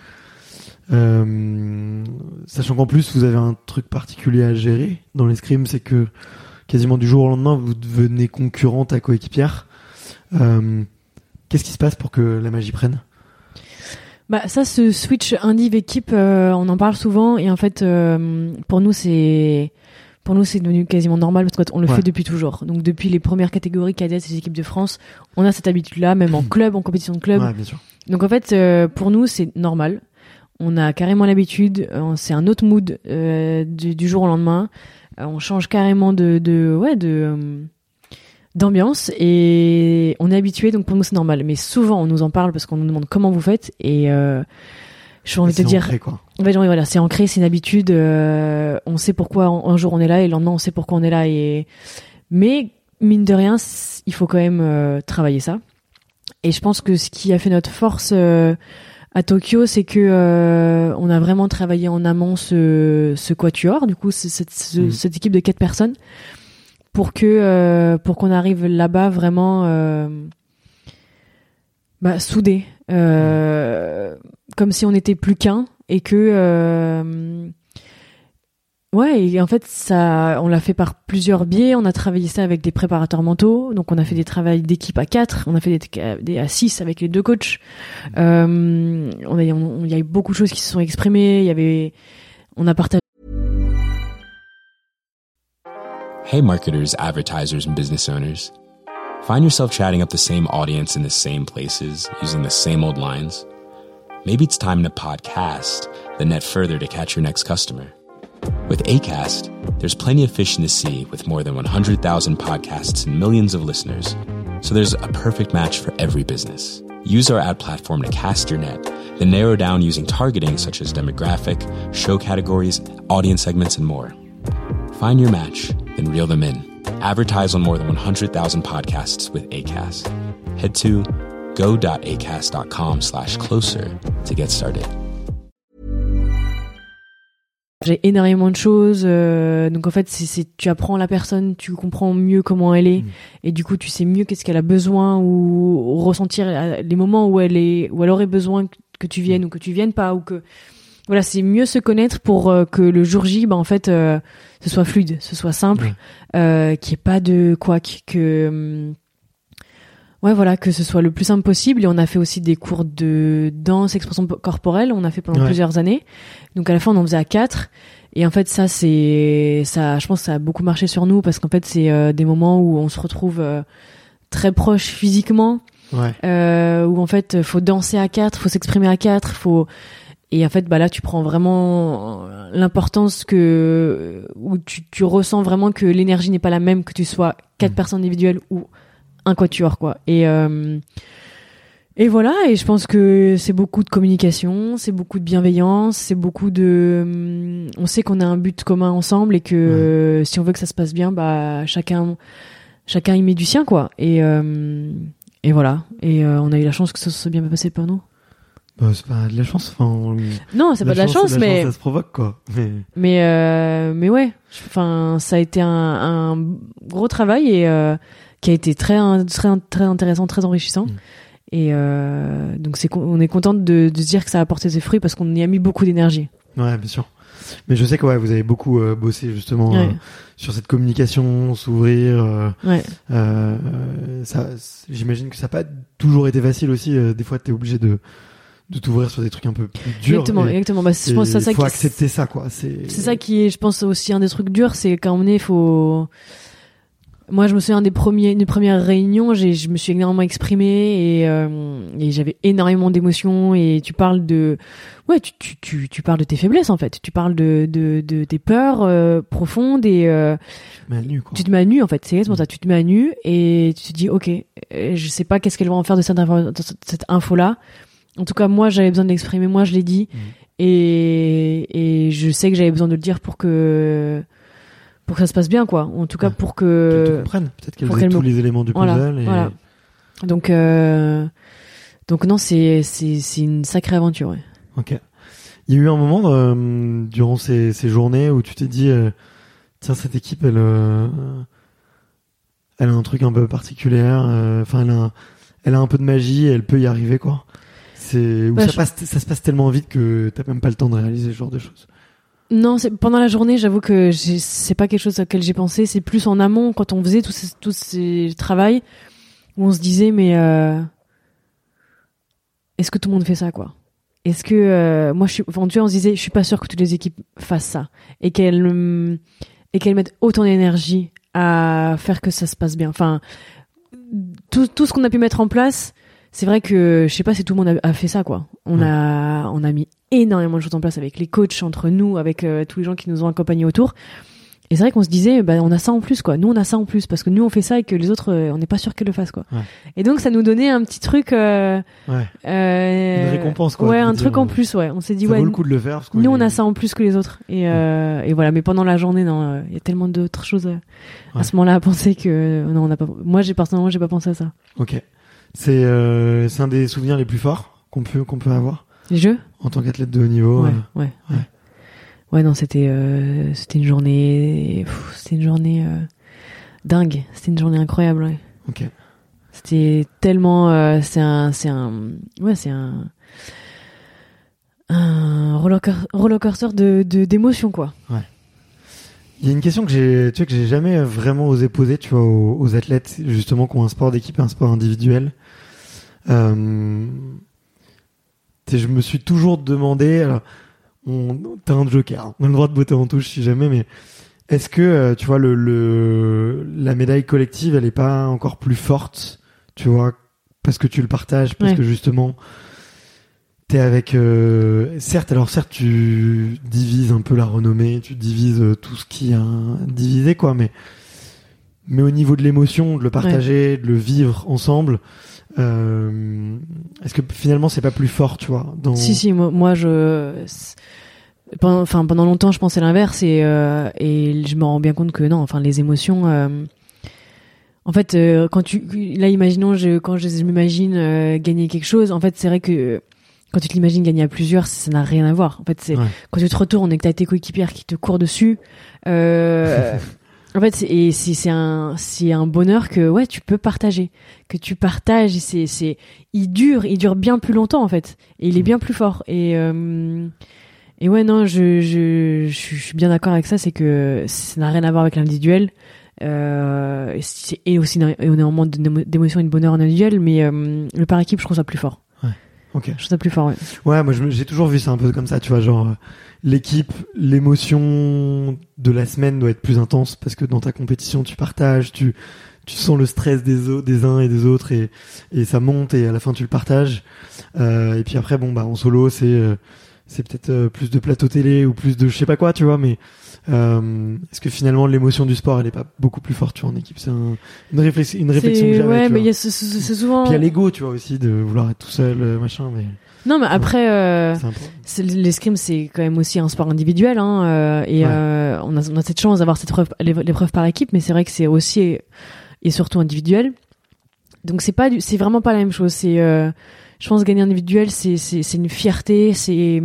euh, sachant qu'en plus vous avez un truc particulier à gérer dans l'escrime, c'est que quasiment du jour au lendemain vous devenez concurrente à coéquipière. Euh, qu'est-ce qui se passe pour que la magie prenne? Bah ça, ce switch indiv équipe, euh, on en parle souvent et en fait euh, pour nous c'est pour nous c'est devenu quasiment normal parce qu'on le ouais. fait depuis toujours. Donc depuis les premières catégories cadettes des équipes de France, on a cette habitude-là, même en club, en compétition de club. Ouais, bien sûr. Donc en fait euh, pour nous c'est normal. On a carrément l'habitude, euh, c'est un autre mood euh, du, du jour au lendemain. Euh, on change carrément de, de ouais de euh, d'ambiance et on est habitué, donc pour nous c'est normal. Mais souvent on nous en parle parce qu'on nous demande comment vous faites et euh, j'ai envie de te dire, ancré, quoi. En fait, voilà, c'est ancré, c'est une habitude. Euh, on sait pourquoi un jour on est là et le lendemain on sait pourquoi on est là. Et mais mine de rien, il faut quand même euh, travailler ça. Et je pense que ce qui a fait notre force euh, à Tokyo, c'est que euh, on a vraiment travaillé en amont ce, ce quatuor, du coup, c'est, cette, ce, mmh. cette équipe de quatre personnes, pour que euh, pour qu'on arrive là-bas vraiment euh, bah, soudés, euh, mmh. comme si on n'était plus qu'un et que euh, ouais, et en fait, ça, on l'a fait par plusieurs biais. On a travaillé ça avec des préparateurs mentaux. Donc, on a fait des travails d'équipe à quatre. On a fait des, des à six avec les deux coachs. Euh, on a, on, il y a eu beaucoup de choses qui se sont exprimées. Il y avait, on a partagé. Hey, marketers, advertisers, and business owners. Find yourself chatting up the same audience in the same places, using the same old lines? Maybe it's time to podcast, then net further to catch your next customer. With Acast, there's plenty of fish in the sea with more than one hundred thousand podcasts and millions of listeners. So there's a perfect match for every business. Use our ad platform to cast your net, then narrow down using targeting such as demographic, show categories, audience segments, and more. Find your match, then reel them in. Advertise on more than one hundred thousand podcasts with Acast. Head to go.acast.com slash closer to get started. J'ai énormément de choses, euh, donc en fait c'est, c'est tu apprends la personne, tu comprends mieux comment elle est, mmh. et du coup tu sais mieux qu'est-ce qu'elle a besoin ou, ou ressentir les moments où elle est, où elle aurait besoin que tu viennes mmh. ou que tu viennes pas, ou que voilà, c'est mieux se connaître pour euh, que le jour J, bah en fait euh, ce soit fluide, ce soit simple, mmh. euh, qu'il y ait pas de couac, que hum, ouais voilà, que ce soit le plus simple possible. Et on a fait aussi des cours de danse, expression corporelle, on a fait pendant ouais. plusieurs années. Donc à la fin on en faisait à quatre. Et en fait ça c'est ça, je pense que ça a beaucoup marché sur nous parce qu'en fait c'est euh, des moments où on se retrouve euh, très proches physiquement, ouais. euh, où en fait faut danser à quatre, faut s'exprimer à quatre, faut et en fait bah là tu prends vraiment l'importance que où tu tu ressens vraiment que l'énergie n'est pas la même que tu sois quatre mmh. personnes individuelles ou un quatuor quoi. Et euh, Et voilà, et je pense que c'est beaucoup de communication, c'est beaucoup de bienveillance, c'est beaucoup de... On sait qu'on a un but commun ensemble et que ouais. euh, si on veut que ça se passe bien, bah chacun, chacun y met du sien, quoi. Et, euh, et voilà, et euh, on a eu la chance que ça soit bien passé pour nous. Bah, c'est pas de la chance, enfin... On... Non, c'est la pas de la chance, la mais... Chance, ça se provoque, quoi. Mais, mais, euh, mais ouais, enfin, ça a été un, un gros travail et euh, qui a été très, très, très intéressant, très enrichissant. Mmh. Et euh, donc c'est on est contente de, de se dire que ça a apporté ses fruits parce qu'on y a mis beaucoup d'énergie. Ouais, bien sûr. Mais je sais que ouais, vous avez beaucoup euh, bossé justement ouais. euh, sur cette communication, s'ouvrir. Euh, ouais. euh, ça, j'imagine que ça n'a pas toujours été facile aussi. Euh, des fois, t'es obligé de de t'ouvrir sur des trucs un peu plus durs. Exactement, et, exactement. Bah, je pense que c'est ça. Il faut qui... accepter ça, quoi. C'est. C'est ça qui est, je pense aussi un des trucs durs, c'est quand on est, faut. Moi, je me souviens des premiers, des premières réunions, j'ai, je me suis énormément exprimée et, euh, et j'avais énormément d'émotions et tu parles de, ouais, tu, tu, tu, tu parles de tes faiblesses, en fait. Tu parles de, de, de tes peurs, euh, profondes et, euh, tu te mets à nu, quoi. Tu te mets à nu, en fait. C'est exactement ça. Tu te mets à nu et tu te dis, OK, je sais pas qu'est-ce qu'elle va en faire de cette, info, de cette info-là. En tout cas, moi, j'avais besoin de l'exprimer. Moi, je l'ai dit. Mmh. Et, et je sais que j'avais besoin de le dire pour que, pour que ça se passe bien, quoi. En tout cas, ouais. pour que... Qu'elle te comprenne. Peut-être qu'elle ait tous me... les éléments du puzzle. Voilà, et... voilà. Donc, euh... donc non, c'est, c'est, c'est une sacrée aventure, ouais. Ok. Il y a eu un moment, euh, durant ces, ces journées où tu t'es dit, euh, tiens, cette équipe, elle, euh, elle a un truc un peu particulier, enfin, euh, elle a un, elle a un peu de magie et elle peut y arriver, quoi. C'est, où bah, ça je... passe, ça se passe tellement vite que t'as même pas le temps de réaliser ce genre de choses. Non, c'est pendant la journée, j'avoue que j'ai, c'est pas quelque chose auquel j'ai pensé. C'est plus en amont, quand on faisait tous ces, tous ces travails, où on se disait, mais euh, est-ce que tout le monde fait ça, quoi? Est-ce que euh, moi, je suis, enfin, tu vois, on se disait, je suis pas sûre que toutes les équipes fassent ça et qu'elles euh, et qu'elles mettent autant d'énergie à faire que ça se passe bien. Enfin, tout, tout ce qu'on a pu mettre en place, c'est vrai que je sais pas si tout le monde a, a fait ça, quoi. On ouais. a, on a mis énormément de choses en place avec les coachs, entre nous, avec euh, tous les gens qui nous ont accompagnés autour. Et c'est vrai qu'on se disait, bah, on a ça en plus, quoi. Nous, on a ça en plus, parce que nous, on fait ça et que les autres, euh, on n'est pas sûr qu'elles le fassent, quoi. Ouais. Et donc, ça nous donnait un petit truc, euh, ouais. euh, une récompense, quoi. Ouais, un dire, truc en plus, ouais. On s'est dit, ça ouais. vaut le coup de le faire, parce nous, on est... a ça en plus que les autres. Et, euh, ouais. et voilà. Mais pendant la journée, non, il y a tellement d'autres choses euh, ouais. à ce moment-là à penser que, non, on n'a pas, moi, j'ai, personnellement, j'ai pas pensé à ça. Ok. C'est, euh, c'est un des souvenirs les plus forts qu'on peut, qu'on peut avoir. Les jeux? En tant qu'athlète de haut niveau. Ouais, euh... ouais, ouais. Ouais, non, c'était, euh, c'était une journée, pff, c'était une journée euh, dingue. C'était une journée incroyable, ouais. Ok. C'était tellement, euh, c'est un, c'est un, ouais, c'est un, un roller coaster de, de, d'émotions, quoi. Ouais. Il y a une question que j'ai, tu vois, que j'ai jamais vraiment osé poser, tu vois, aux, aux athlètes, justement, qui ont un sport d'équipe et un sport individuel. Euh, je me suis toujours demandé, alors, on, t'as un joker, on a le droit de botter en touche si jamais, mais est-ce que, euh, tu vois, le, le, la médaille collective, elle est pas encore plus forte, tu vois, parce que tu le partages, parce ouais. que justement, t'es avec, euh, certes, alors certes, tu divises un peu la renommée, tu divises tout ce qui a divisé, quoi, mais, mais au niveau de l'émotion, de le partager, ouais. de le vivre ensemble, euh, est-ce que finalement c'est pas plus fort, tu vois, dans... Si, si, moi, moi je, pendant, enfin, pendant longtemps, je pensais l'inverse et, euh, et je me rends bien compte que non, enfin, les émotions, euh, en fait, euh, quand tu, là, imaginons, je, quand je, je m'imagine euh, gagner quelque chose, en fait, c'est vrai que quand tu t'imagines gagner à plusieurs, ça n'a rien à voir. En fait, c'est, ouais. quand tu te retournes et que t'as tes coéquipières qui te courent dessus, euh, en fait, c'est, et c'est, c'est un, c'est un bonheur que, ouais, tu peux partager, que tu partages, et c'est, c'est, il dure, il dure bien plus longtemps, en fait, et il est bien plus fort. Et, euh, et ouais, non, je, je, je, je suis bien d'accord avec ça, c'est que ça n'a rien à voir avec l'individuel, euh, et, c'est, et aussi, et on est en manque d'émotion et de bonheur en individuel, mais, euh, le par équipe, je trouve ça plus fort. Ouais. Ok. Je trouve ça plus fort, ouais. Ouais, moi, je, j'ai toujours vu ça un peu comme ça, tu vois, genre, euh, l'équipe, l'émotion de la semaine doit être plus intense parce que dans ta compétition, tu partages, tu, tu sens le stress des autres, des uns et des autres et, et ça monte et à la fin, tu le partages. Euh, et puis après, bon, bah, en solo, c'est, euh, c'est peut-être euh, plus de plateau télé ou plus de je sais pas quoi, tu vois, mais euh, est-ce que finalement l'émotion du sport elle est pas beaucoup plus forte, tu vois, en équipe? C'est un, une, réflex- une réflexion c'est... que j'avais. Ouais, tu mais vois. il y a ce, ce, c'est souvent. Puis il y a l'ego, tu vois, aussi, de vouloir être tout seul, euh, machin, mais. Non, mais après, euh, c'est un peu... c'est, l'escrime, c'est quand même aussi un sport individuel, hein, euh, et Ouais. euh, on, a, on a cette chance d'avoir cette preuve, l'épreuve par équipe, mais c'est vrai que c'est aussi et surtout individuel. Donc c'est pas, du, c'est vraiment pas la même chose. C'est, euh, je pense, gagner individuel, c'est, c'est, c'est une fierté, c'est,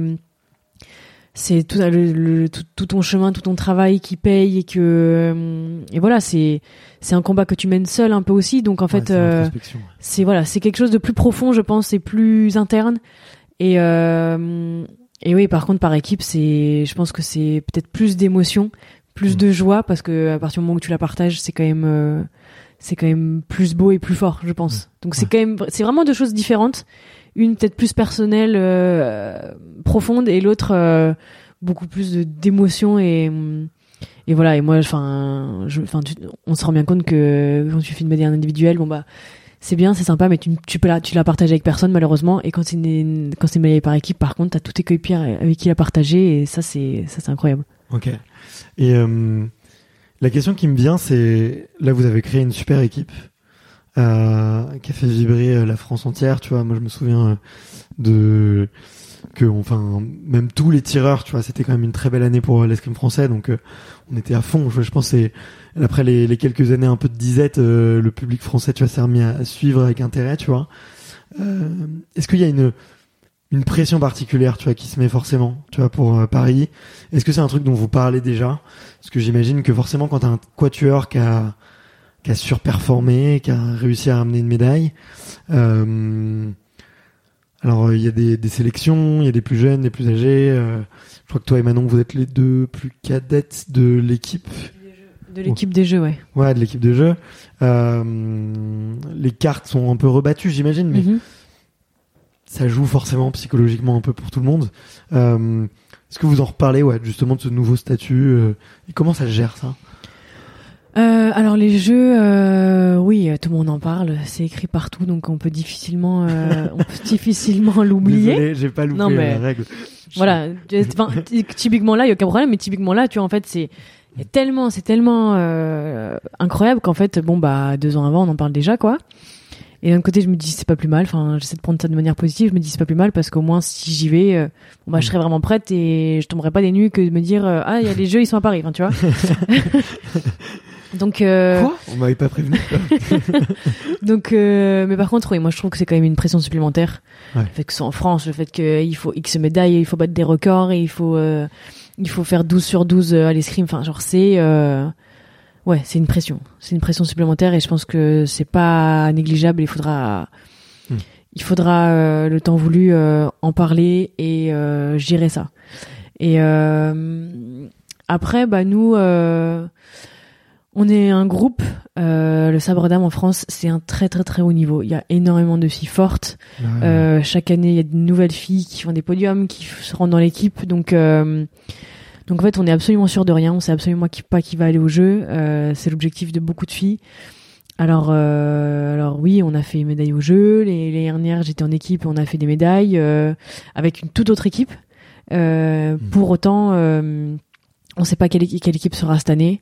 c'est tout, le, le, tout, tout ton chemin, tout ton travail qui paye et que, et voilà, c'est, c'est un combat que tu mènes seul un peu aussi. Donc en fait, ouais, c'est, euh, c'est voilà, c'est quelque chose de plus profond, je pense, c'est plus interne. Et euh, et oui, par contre, par équipe, c'est, je pense que c'est peut-être plus d'émotion, plus mmh. de joie, parce que à partir du moment où tu la partages, c'est quand même, euh, c'est quand même plus beau et plus fort, je pense. Mmh. Donc c'est ouais. quand même, c'est vraiment deux choses différentes. Une peut-être plus personnelle, euh, profonde, et l'autre euh, beaucoup plus de, d'émotion et et voilà. Et moi, enfin, je, enfin, on se rend bien compte que quand tu fais une médaille individuelle, bon bah. C'est bien, c'est sympa, mais tu, tu peux la, tu la partages avec personne, malheureusement. Et quand c'est une, quand c'est une médaille par équipe, par contre, t'as tous tes coéquipiers avec qui la partager, et ça, c'est, ça, c'est incroyable. Ok. Et, euh, la question qui me vient, c'est, là, vous avez créé une super équipe, euh, qui a fait vibrer la France entière, tu vois. Moi, je me souviens de, que, enfin, même tous les tireurs, tu vois, c'était quand même une très belle année pour l'escrime français, donc, euh, on était à fond. Je, je pense que c'est, après les, les quelques années un peu de disette, euh, le public français, tu vois, s'est remis à, à suivre avec intérêt, tu vois. Euh, est-ce qu'il y a une, une pression particulière, tu vois, qui se met forcément, tu vois, pour euh, Paris? Est-ce que c'est un truc dont vous parlez déjà? Parce que j'imagine que forcément, quand t'as un quatuor qui a, qui a surperformé, qui a réussi à ramener une médaille, euh, alors il euh, y a des, des sélections, il y a des plus jeunes, des plus âgés. Euh, je crois que toi et Manon, vous êtes les deux plus cadettes de l'équipe. De l'équipe oh. des jeux, ouais. Ouais, de l'équipe de jeux. Euh, les cartes sont un peu rebattues, j'imagine, mais mm-hmm. ça joue forcément psychologiquement un peu pour tout le monde. Euh, est-ce que vous en reparlez, ouais, justement, de ce nouveau statut euh, et comment ça se gère, ça? Euh, alors les jeux, euh, oui, tout le monde en parle, c'est écrit partout, donc on peut difficilement, euh, on peut difficilement l'oublier. Désolé, j'ai pas loupé non, mais, la règle. Voilà, enfin, typiquement là, il y a aucun problème, mais typiquement là, tu vois, en fait, c'est Et tellement, c'est tellement euh, incroyable qu'en fait, bon bah deux ans avant, on en parle déjà, quoi. Et d'un côté, je me dis c'est pas plus mal. Enfin, j'essaie de prendre ça de manière positive. Je me dis c'est pas plus mal parce qu'au moins si j'y vais, euh, bon bah je serai vraiment prête et je tomberai pas des nues que de me dire euh, ah il y a les jeux, ils sont à Paris, enfin tu vois. Donc euh... quoi? On m'avait pas prévenu. Donc, euh, mais par contre, oui, moi je trouve que c'est quand même une pression supplémentaire. Ouais. Le fait que c'est en France, le fait qu'il faut X médailles, il faut battre des records et il faut euh, il faut faire douze sur douze à l'escrime. Enfin, genre c'est euh, ouais, c'est une pression. C'est une pression supplémentaire et je pense que c'est pas négligeable. Il faudra mmh. il faudra euh, le temps voulu euh, en parler et euh, gérer ça. Et euh, après, bah nous. Euh, On est un groupe, euh, le sabre d'âme en France, c'est un très très très haut niveau. Il y a énormément de filles fortes. Ouais. Euh, chaque année, il y a de nouvelles filles qui font des podiums, qui se rendent dans l'équipe. Donc, euh, donc en fait, on est absolument sûr de rien. On sait absolument qui, pas qui va aller au jeu. Euh, c'est l'objectif de beaucoup de filles. Alors, euh, alors oui, on a fait médaille au jeu. Les, les dernières, j'étais en équipe, on a fait des médailles euh, avec une toute autre équipe. Euh, mmh. Pour autant. Euh, On sait pas quelle, quelle équipe sera cette année.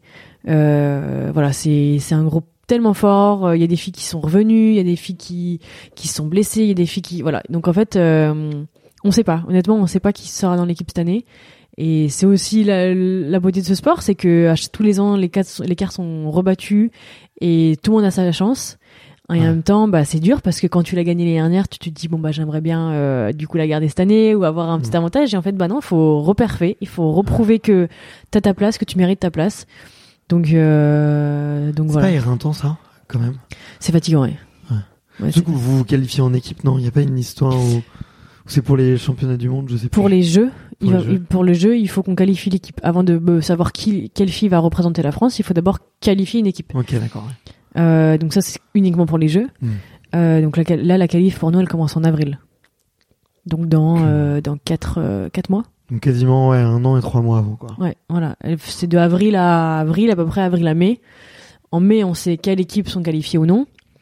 Euh, voilà, c'est c'est un groupe tellement fort. Il y a des filles qui sont revenues, il y a des filles qui qui sont blessées, il y a des filles qui voilà. Donc en fait, euh, on sait pas. Honnêtement, on sait pas qui sera dans l'équipe cette année. Et c'est aussi la, la beauté de ce sport, c'est que à, tous les ans, les cartes les cartes sont rebattues et tout le monde a sa chance. Et en ouais. même temps, bah c'est dur parce que quand tu l'as gagné l'année dernière, tu te dis bon bah j'aimerais bien euh, du coup la garder cette année ou avoir un petit mmh. avantage. Et en fait bah non, faut reperfer, il faut reprouver que t'as ta place, que tu mérites ta place. Donc euh, donc c'est voilà. C'est pas éreintant ça, quand même. C'est fatigant, ouais. ouais. ouais du coup vous vous qualifiez en équipe, non? Il y a pas une histoire où, où c'est pour les championnats du monde, je sais pas. Pour les jeux, pour, il les va, jeux. pour le jeu, il faut qu'on qualifie l'équipe avant de euh, savoir qui, quelle fille va représenter la France. Il faut d'abord qualifier une équipe. Ok, d'accord. Ouais. Euh, donc ça c'est uniquement pour les jeux. Mmh. Euh, donc là, là la qualif pour nous elle commence en avril. Donc dans mmh. euh, dans quatre euh, quatre mois. Donc quasiment ouais un an et trois mois avant quoi. Ouais voilà, c'est de avril à avril à peu près avril à mai. En mai on sait quelles équipes sont qualifiées ou non.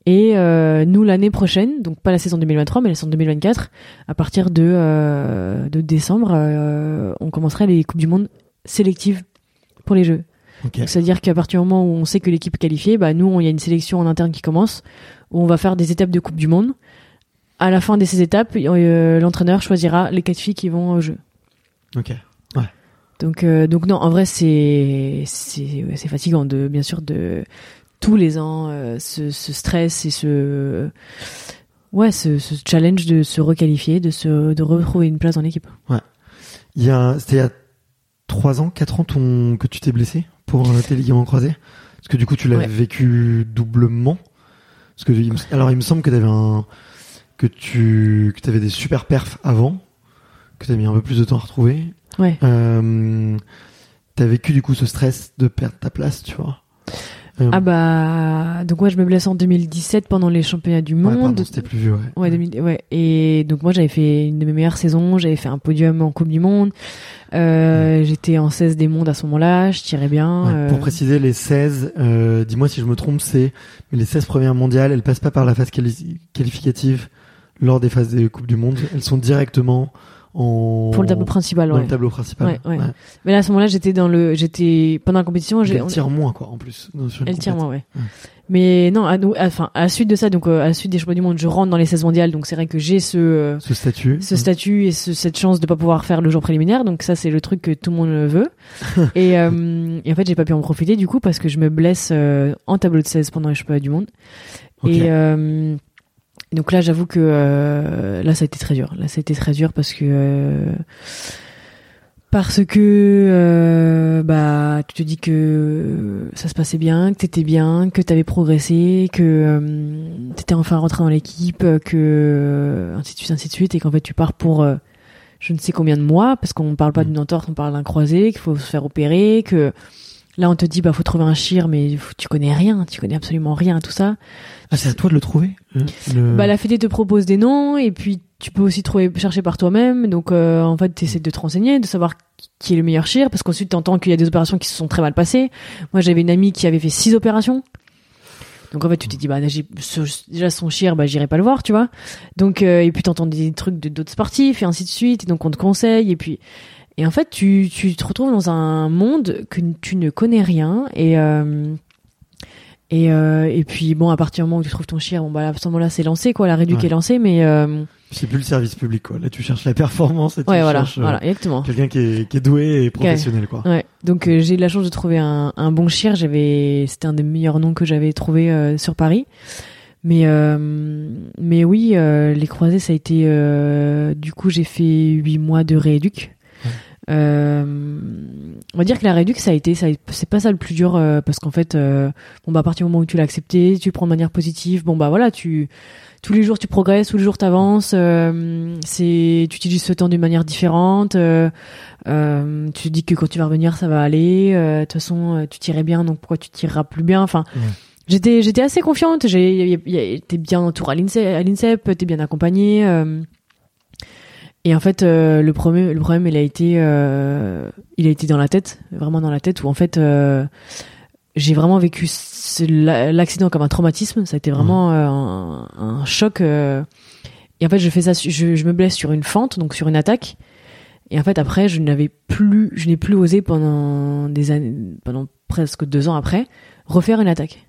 Et euh, nous, l'année prochaine, donc pas la saison deux mille vingt-trois, mais la saison deux mille vingt-quatre, à partir de, euh, de décembre, euh, on commencerait les Coupes du Monde sélectives pour les Jeux. Okay. Donc, c'est-à-dire qu'à partir du moment où on sait que l'équipe est qualifiée, bah, nous, il y a une sélection en interne qui commence, où on va faire des étapes de Coupe du Monde. À la fin de ces étapes, euh, l'entraîneur choisira les quatre filles qui vont au Jeux. Ok, ouais. Donc, euh, donc non, en vrai, c'est, c'est, c'est fatigant de, bien sûr, de tous les ans, euh, ce, ce stress et ce, ouais, ce, ce challenge de se requalifier, de se, de retrouver une place dans l'équipe. Ouais. Il y a, c'était il y a trois ans, quatre ans ton, que tu t'es blessé pour euh, tes ligaments croisés. Parce que du coup, tu l'as ouais. vécu doublement. Parce que, il me, alors, il me semble que t'avais un, que tu, que t'avais des super perfs avant, que t'as mis un peu plus de temps à retrouver. Ouais. Euh, t'as vécu du coup ce stress de perdre ta place, tu vois. Euh, ah bah donc moi je me blesse en deux mille dix-sept pendant les championnats du monde. Ouais, pardon, c'était plus vieux, ouais. Ouais, deux mille, ouais. Et donc moi j'avais fait une de mes meilleures saisons, j'avais fait un podium en Coupe du Monde. Euh, ouais. J'étais en seize des mondes à ce moment-là, je tirais bien. Ouais, euh... Pour préciser, les seize, euh, dis-moi si je me trompe, c'est mais les seize premières mondiales, elles passent pas par la phase quali- qualificative lors des phases des Coupes du Monde, elles sont directement en... pour le tableau principal, dans ouais. le tableau principal. Ouais, ouais. Ouais. Mais là, à ce moment-là, j'étais dans le, j'étais, pendant la compétition, j'ai... Elle tire moins, quoi, en plus. Elle tire moins, ouais. ouais. Mais non, à, enfin, à la suite de ça, donc, euh, à la suite des championnats du monde, je rentre dans les seize mondiales, donc c'est vrai que j'ai ce, euh, ce statut. Ce statut et ce, cette chance de pas pouvoir faire le jour préliminaire, donc ça, c'est le truc que tout le monde veut. et, euh, et en fait, j'ai pas pu en profiter, du coup, parce que je me blesse, euh, en tableau de seize pendant les championnats du monde. Okay. Et, euh, donc là, j'avoue que euh, là, ça a été très dur. Là, ça a été très dur parce que euh, parce que euh, bah, tu te dis que ça se passait bien, que t'étais bien, que t'avais progressé, que euh, t'étais enfin rentré dans l'équipe, que euh, ainsi de suite, ainsi de suite, et qu'en fait, tu pars pour euh, je ne sais combien de mois, parce qu'on parle pas d'une entorse, on parle d'un croisé, qu'il faut se faire opérer, que là, on te dit, bah, faut trouver un chir, mais tu connais rien, tu connais absolument rien à tout ça. Ah, c'est à toi de le trouver? Le... Bah, la fédé te propose des noms, et puis tu peux aussi trouver, chercher par toi-même. Donc, euh, en fait, t'essaies de te renseigner, de savoir qui est le meilleur chir, parce qu'ensuite, t'entends qu'il y a des opérations qui se sont très mal passées. Moi, j'avais une amie qui avait fait six opérations. Donc, en fait, tu t'es dit, bah, j'ai, déjà, son chir, bah, j'irai pas le voir, tu vois. Donc, euh, et puis t'entends des trucs de d'autres sportifs, et ainsi de suite, et donc on te conseille, et puis, et en fait, tu, tu te retrouves dans un monde que tu ne connais rien, et, euh, et, euh, et puis, bon, à partir du moment où tu trouves ton chien, bon, bah, à ce moment-là, c'est lancé, quoi, la réduc ouais. est lancée, mais, euh, c'est plus le service public, quoi. Là, tu cherches la performance et tu ouais, voilà, cherches, voilà, exactement. quelqu'un qui est, qui est doué et professionnel, quoi. Ouais. Donc, euh, j'ai eu la chance de trouver un, un bon chien. J'avais, c'était un des meilleurs noms que j'avais trouvé, euh, sur Paris. Mais, euh, mais oui, euh, les croisés, ça a été, euh, du coup, j'ai fait huit mois de rééduc. Euh, on va dire que la réduc ça a été ça, c'est pas ça le plus dur euh, parce qu'en fait euh, bon bah à partir du moment où tu l'as accepté, tu le prends de manière positive, bon bah voilà, tu tous les jours tu progresses, tous les jours t'avances, euh, c'est tu utilises ce temps d'une manière différente, euh, euh, tu te dis que quand tu vas revenir ça va aller, euh, de toute façon tu tirais bien donc pourquoi tu tireras plus bien, enfin ouais. j'étais j'étais assez confiante, j'ai t'es bien entouré à l'INSEP, à l'INSEP, t'es bien accompagné. Euh, Et en fait, euh, le problème, le problème, il a été, euh, il a été dans la tête, vraiment dans la tête, où en fait, euh, j'ai vraiment vécu ce, l'accident comme un traumatisme. Ça a été vraiment mmh. euh, un, un choc. Euh, et en fait, je fais ça, je, je me blesse sur une fente, donc sur une attaque. Et en fait, après, je n'avais plus, je n'ai plus osé pendant des années, pendant presque deux ans après, refaire une attaque.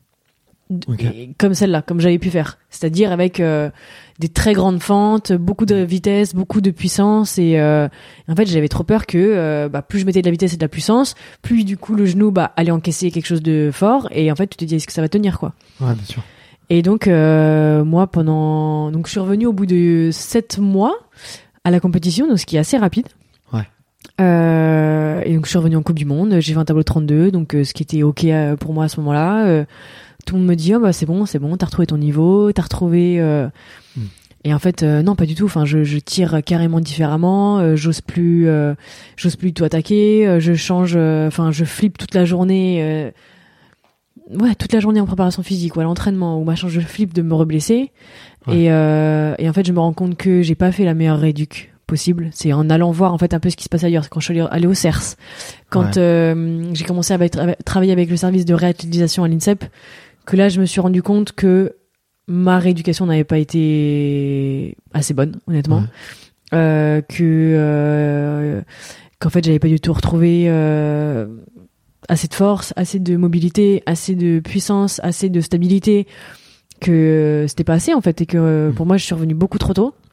Okay. Comme celle-là, comme j'avais pu faire, c'est-à-dire avec euh, des très grandes fentes, beaucoup de vitesse, beaucoup de puissance, et euh, en fait j'avais trop peur que euh, bah, plus je mettais de la vitesse et de la puissance, plus du coup le genou bah allait encaisser quelque chose de fort, et en fait tu te dis est-ce que ça va tenir quoi. Ouais, bien sûr. Et donc euh, moi pendant donc je suis revenue au bout de sept mois à la compétition, donc ce qui est assez rapide. Ouais. Euh, et donc je suis revenue en Coupe du Monde, j'ai fait un tableau de trente-deux, donc euh, ce qui était ok pour moi à ce moment-là. Euh, Tout le monde me dit oh bah c'est bon c'est bon t'as retrouvé ton niveau t'as retrouvé euh... mm. Et en fait euh, non pas du tout, enfin je, je tire carrément différemment, euh, j'ose plus euh, j'ose plus tout attaquer, euh, je change enfin euh, je flippe toute la journée euh... ouais toute la journée en préparation physique ou à l'entraînement ou machin, je flippe de me reblesser. Ouais. et euh, et en fait je me rends compte que j'ai pas fait la meilleure réduc possible. C'est en allant voir en fait un peu ce qui se passe ailleurs. Quand je suis allée au C E R S, quand ouais. euh, j'ai commencé à, être, à travailler avec le service de réathlétisation à l'INSEP, que là je me suis rendu compte que ma rééducation n'avait pas été assez bonne, honnêtement. Ouais. Euh, que euh, qu'en fait j'avais pas du tout retrouvé euh, assez de force, assez de mobilité, assez de puissance, assez de stabilité, que euh, c'était pas assez en fait, et que euh, pour moi je suis revenue beaucoup trop tôt.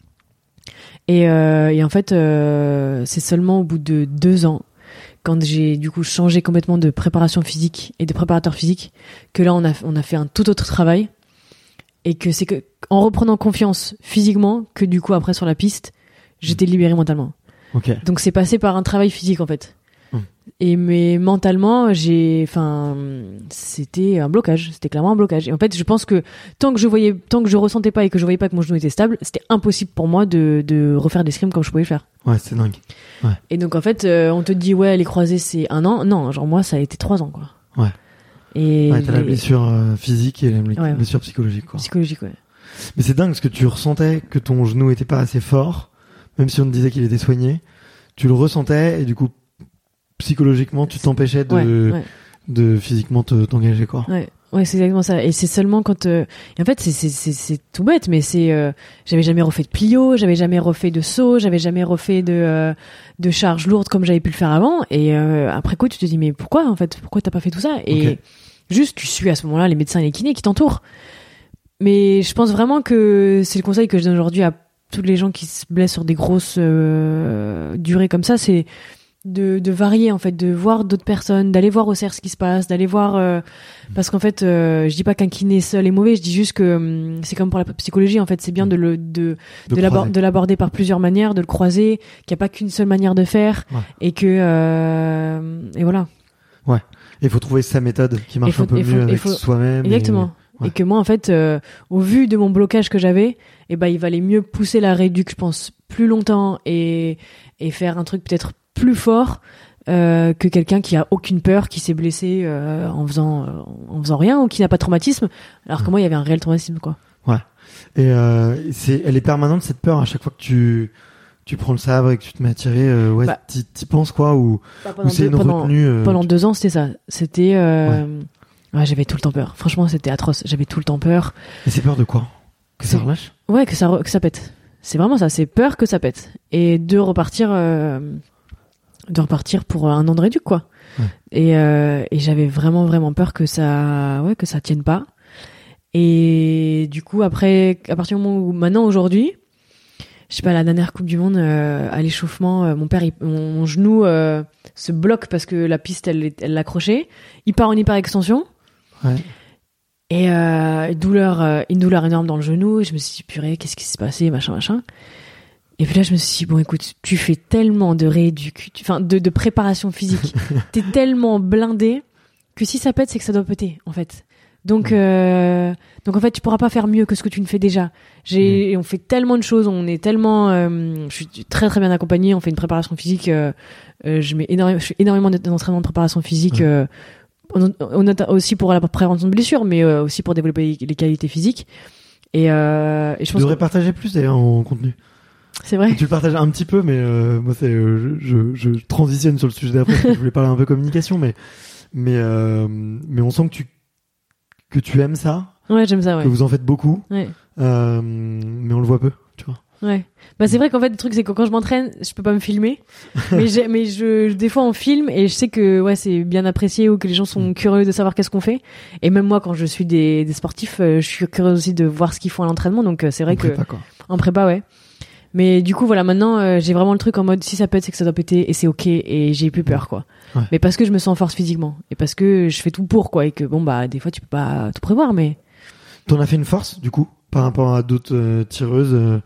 Et, euh, et en fait euh, c'est seulement au bout de deux ans, quand j'ai du coup changé complètement de préparation physique et de préparateur physique, que là on a on a fait un tout autre travail, et que c'est que en reprenant confiance physiquement que du coup après sur la piste j'étais libérée mentalement. Ok. Donc c'est passé par un travail physique en fait. Hum. Et mais mentalement, j'ai, enfin, c'était un blocage. C'était clairement un blocage. Et en fait, je pense que tant que je voyais, tant que je ressentais pas et que je voyais pas que mon genou était stable, c'était impossible pour moi de de refaire des scrims comme je pouvais le faire. Ouais, c'est dingue. Ouais. Et donc en fait, euh, on te dit ouais, les croisés c'est un an. Non, genre moi ça a été trois ans quoi. Ouais. Et Ouais, t'as la les- blessure euh, physique et la bl- Ouais. blessure psychologique, quoi. psychologique ouais. Mais c'est dingue parce que tu ressentais que ton genou était pas assez fort, même si on te disait qu'il était soigné. Tu le ressentais et du coup, psychologiquement, tu t'empêchais de, Ouais, ouais. de physiquement te, t'engager, quoi. Ouais, ouais, c'est exactement ça. Et c'est seulement quand, euh... et en fait, c'est c'est c'est c'est tout bête, mais c'est, euh... j'avais jamais refait de plio, j'avais jamais refait de saut, j'avais jamais refait de euh... de charges lourdes comme j'avais pu le faire avant. Et euh... après coup, tu te dis mais pourquoi en fait, pourquoi t'as pas fait tout ça? Et Ok. juste, tu suis à ce moment-là les médecins et les kinés qui t'entourent. Mais je pense vraiment que c'est le conseil que je donne aujourd'hui à tous les gens qui se blessent sur des grosses euh... durées comme ça, c'est de, de varier en fait, de voir d'autres personnes, d'aller voir au C E R ce qui se passe, d'aller voir euh, parce qu'en fait euh, je dis pas qu'un kiné seul est mauvais, je dis juste que hum, c'est comme pour la psychologie en fait, c'est bien de le de De de, l'abor- croiser. de l'aborder par plusieurs manières, de le croiser, qu'il n'y a pas qu'une seule manière de faire. Ouais. Et que euh, et voilà. Et il faut trouver sa méthode qui marche Et faut- un peu et faut- mieux et avec faut- soi-même. Exactement. ouais. Et que moi en fait euh, au vu de mon blocage que j'avais, et ben il valait mieux pousser la réduc je pense plus longtemps et et faire un truc peut-être plus fort euh, que quelqu'un qui a aucune peur, qui s'est blessé euh, en faisant euh, en faisant rien, ou qui n'a pas de traumatisme, alors que moi il y avait un réel traumatisme quoi. Et euh, c'est, elle est permanente cette peur à chaque fois que tu tu prends le sabre et que tu te mets à tirer. Euh, ouais, Bah. t'y, t'y penses quoi ou, Bah, ou pendant c'est deux, une pendant, retenue euh, pendant deux ans c'était ça. C'était euh, ouais, j'avais tout le temps peur. Franchement c'était atroce. J'avais tout le temps peur. Et c'est peur de quoi? Que ça C'est- relâche? Ouais, que ça re- que ça pète. C'est vraiment ça. C'est peur que ça pète et de repartir euh, de repartir pour un an de réduc quoi. Ouais. Et euh, et j'avais vraiment vraiment peur que ça ouais que ça tienne pas. Et du coup après à partir du moment où maintenant aujourd'hui, je sais pas, la dernière Coupe du Monde euh, à l'échauffement, euh, mon père il, mon, mon genou euh, se bloque parce que la piste elle est- elle l'accrochait, il part en hyperextension. Ouais. Et euh, douleur, euh, une douleur énorme dans le genou. Et je me suis dit, purée, qu'est-ce qui s'est passé, machin, machin. Et puis là, je me suis dit, bon, écoute, tu fais tellement de rééduc, tu- enfin, de, de préparation physique. T'es tellement blindé que si ça pète, c'est que ça doit péter, en fait. Donc, euh, donc en fait, tu pourras pas faire mieux que ce que tu ne fais déjà. J'ai, on fait tellement de choses, on est tellement, euh, je suis très très bien accompagnée. On fait une préparation physique. Euh, euh, je mets énormément, je fais énormément d'entraînement de préparation physique. Ouais. Euh, on, on a aussi pour la prévention de blessures, mais euh, aussi pour développer les qualités physiques. Et, euh, et je Tu pense devrais que partager plus d'ailleurs en contenu. c'est vrai. Tu le partages un petit peu, mais euh, moi c'est euh, je, je, je transitionne sur le sujet d'après parce que je voulais parler un peu communication, mais mais euh, mais on sent que tu que tu aimes ça, Ouais, j'aime ça. Ouais. que vous en faites beaucoup, Ouais. euh, mais on le voit peu, tu vois. Ouais. Bah c'est vrai qu'en fait le truc c'est que quand je m'entraîne, je peux pas me filmer, mais j'ai, mais je des fois on filme et je sais que ouais c'est bien apprécié ou que les gens sont curieux de savoir qu'est-ce qu'on fait. Et même moi quand je suis des, des sportifs, euh, je suis curieuse aussi de voir ce qu'ils font à l'entraînement. Donc euh, c'est vrai On que prépa, quoi. en prépa ouais. Mais du coup voilà maintenant euh, j'ai vraiment le truc en mode si ça pète c'est que ça doit péter et c'est ok et j'ai plus peur quoi. Ouais. Mais parce que je me sens force physiquement et parce que je fais tout pour quoi et que bon bah des fois tu peux pas tout prévoir mais T'en as fait une force du coup par rapport à d'autres euh, tireuses euh,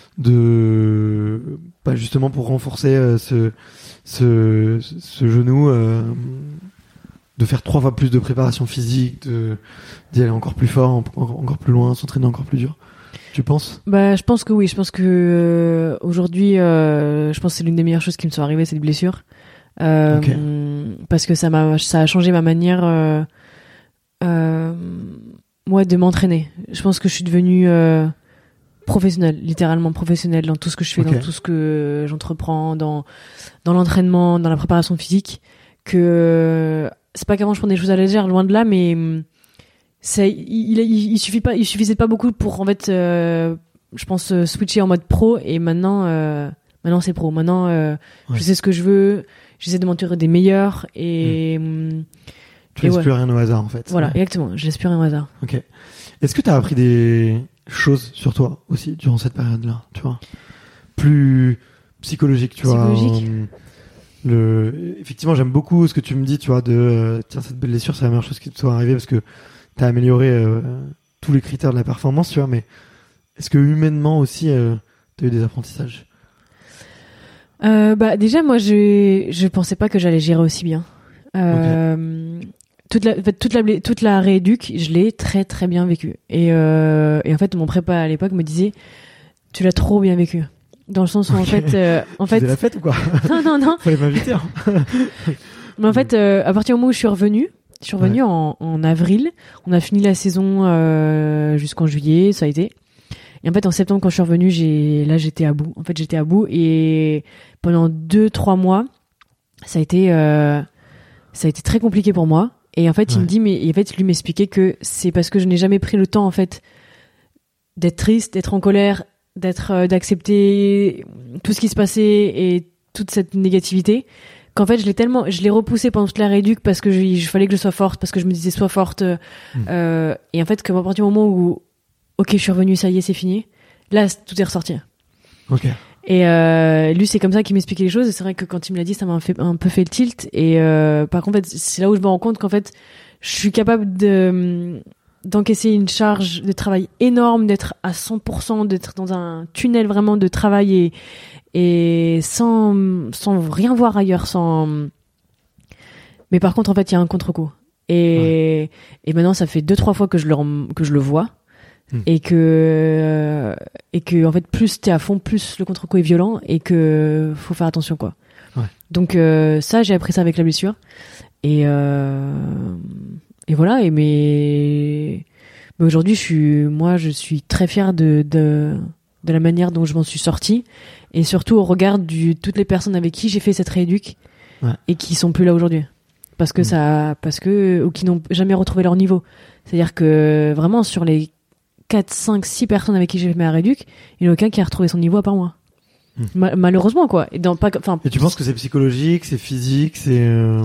de pas justement pour renforcer euh, ce, ce ce genou euh, de faire trois fois plus de préparation physique, de d'y aller encore plus fort, en- encore plus loin, s'entraîner encore plus dur. Tu penses? bah je pense que oui, je pense que euh, aujourd'hui euh, je pense que c'est l'une des meilleures choses qui me sont arrivées, c'est les blessures. Euh, Ok. Parce que ça m'a ça a changé ma manière euh, euh, ouais, de m'entraîner. Je pense que je suis devenue euh, professionnelle, littéralement professionnelle dans tout ce que je fais, Ok. dans tout ce que j'entreprends, dans dans l'entraînement, dans la préparation physique. Que c'est pas qu'avant je prenais des choses à la légère, loin de là, mais ça, il, il, il, il suffit pas, il suffisait pas beaucoup pour en fait, euh, je pense euh, switcher en mode pro et maintenant, euh, maintenant c'est pro. Maintenant, euh, ouais. je sais ce que je veux, j'essaie de m'entourer des meilleurs et. Mmh. Tu laisses ouais. plus rien au hasard en fait. Voilà, ouais. exactement. Je laisse plus rien au hasard. Ok. Est-ce que t'as appris des choses sur toi aussi durant cette période-là, tu vois, plus psychologique, tu psychologique. vois. Euh, le, effectivement, j'aime beaucoup ce que tu me dis, tu vois, de euh, tiens cette blessure, c'est la meilleure chose qui te soit arrivée parce que t'as amélioré euh, tous les critères de la performance, tu vois. Mais est-ce que humainement aussi, euh, t'as eu des apprentissages? euh, Bah déjà, moi, je je pensais pas que j'allais gérer aussi bien. Euh, okay. toute la toute la toute la rééduque, je l'ai très très bien vécu. Et euh, et en fait, mon prépa à l'époque me disait, tu l'as trop bien vécu. Dans le sens où okay. en fait, euh, en tu fait, la fête ou quoi? Non non non. Fallait m'inviter. Hein. Mais en fait, euh, à partir du moment où je suis revenue, je suis revenue ouais. en, en avril. On a fini la saison euh, jusqu'en juillet, ça a été. Et en fait, en septembre, quand je suis revenue, j'ai là j'étais à bout. En fait, j'étais à bout et pendant deux trois mois, ça a été euh, ça a été très compliqué pour moi. Et en fait, ouais. il me dit, mais en fait, lui m'expliquait que c'est parce que je n'ai jamais pris le temps en fait d'être triste, d'être en colère, d'être euh, d'accepter tout ce qui se passait et toute cette négativité qu'en fait je l'ai tellement je l'ai repoussé pendant toute la rééduque parce que je, je fallait que je sois forte parce que je me disais sois forte mmh. euh, et en fait que à partir du moment où ok je suis revenue ça y est c'est fini là tout est ressorti. Ok. Et euh, lui c'est comme ça qu'il m'expliquait les choses et c'est vrai que quand il me l'a dit ça m'a fait, un peu fait le tilt et euh, par contre en fait, c'est là où je me rends compte qu'en fait je suis capable de d'encaisser une charge de travail énorme, d'être à cent pour cent, d'être dans un tunnel vraiment de travail et, et sans, sans rien voir ailleurs, sans... Mais par contre, en fait, il y a un contre-coup. Et, ouais. et maintenant, ça fait deux, trois fois que je le, que je le vois. Mmh. Et que, et que, en fait, plus t'es à fond, plus le contre-coup est violent et que faut faire attention, quoi. Ouais. Donc, euh, ça, j'ai appris ça avec la blessure. Et, euh, Et voilà, et mais, mais aujourd'hui, je suis, moi, je suis très fière de, de, de la manière dont je m'en suis sortie, et surtout au regard de toutes les personnes avec qui j'ai fait cette rééduque, ouais. et qui sont plus là aujourd'hui. Parce que mmh. ça, parce que, ou qui n'ont jamais retrouvé leur niveau. C'est-à-dire que, vraiment, sur les quatre, cinq, six personnes avec qui j'ai fait ma rééduque, il n'y en a aucun qui a retrouvé son niveau à part moi. Mmh. Ma- malheureusement, quoi. Et dans, pas, enfin. Et tu penses que c'est psychologique, c'est physique, c'est, euh...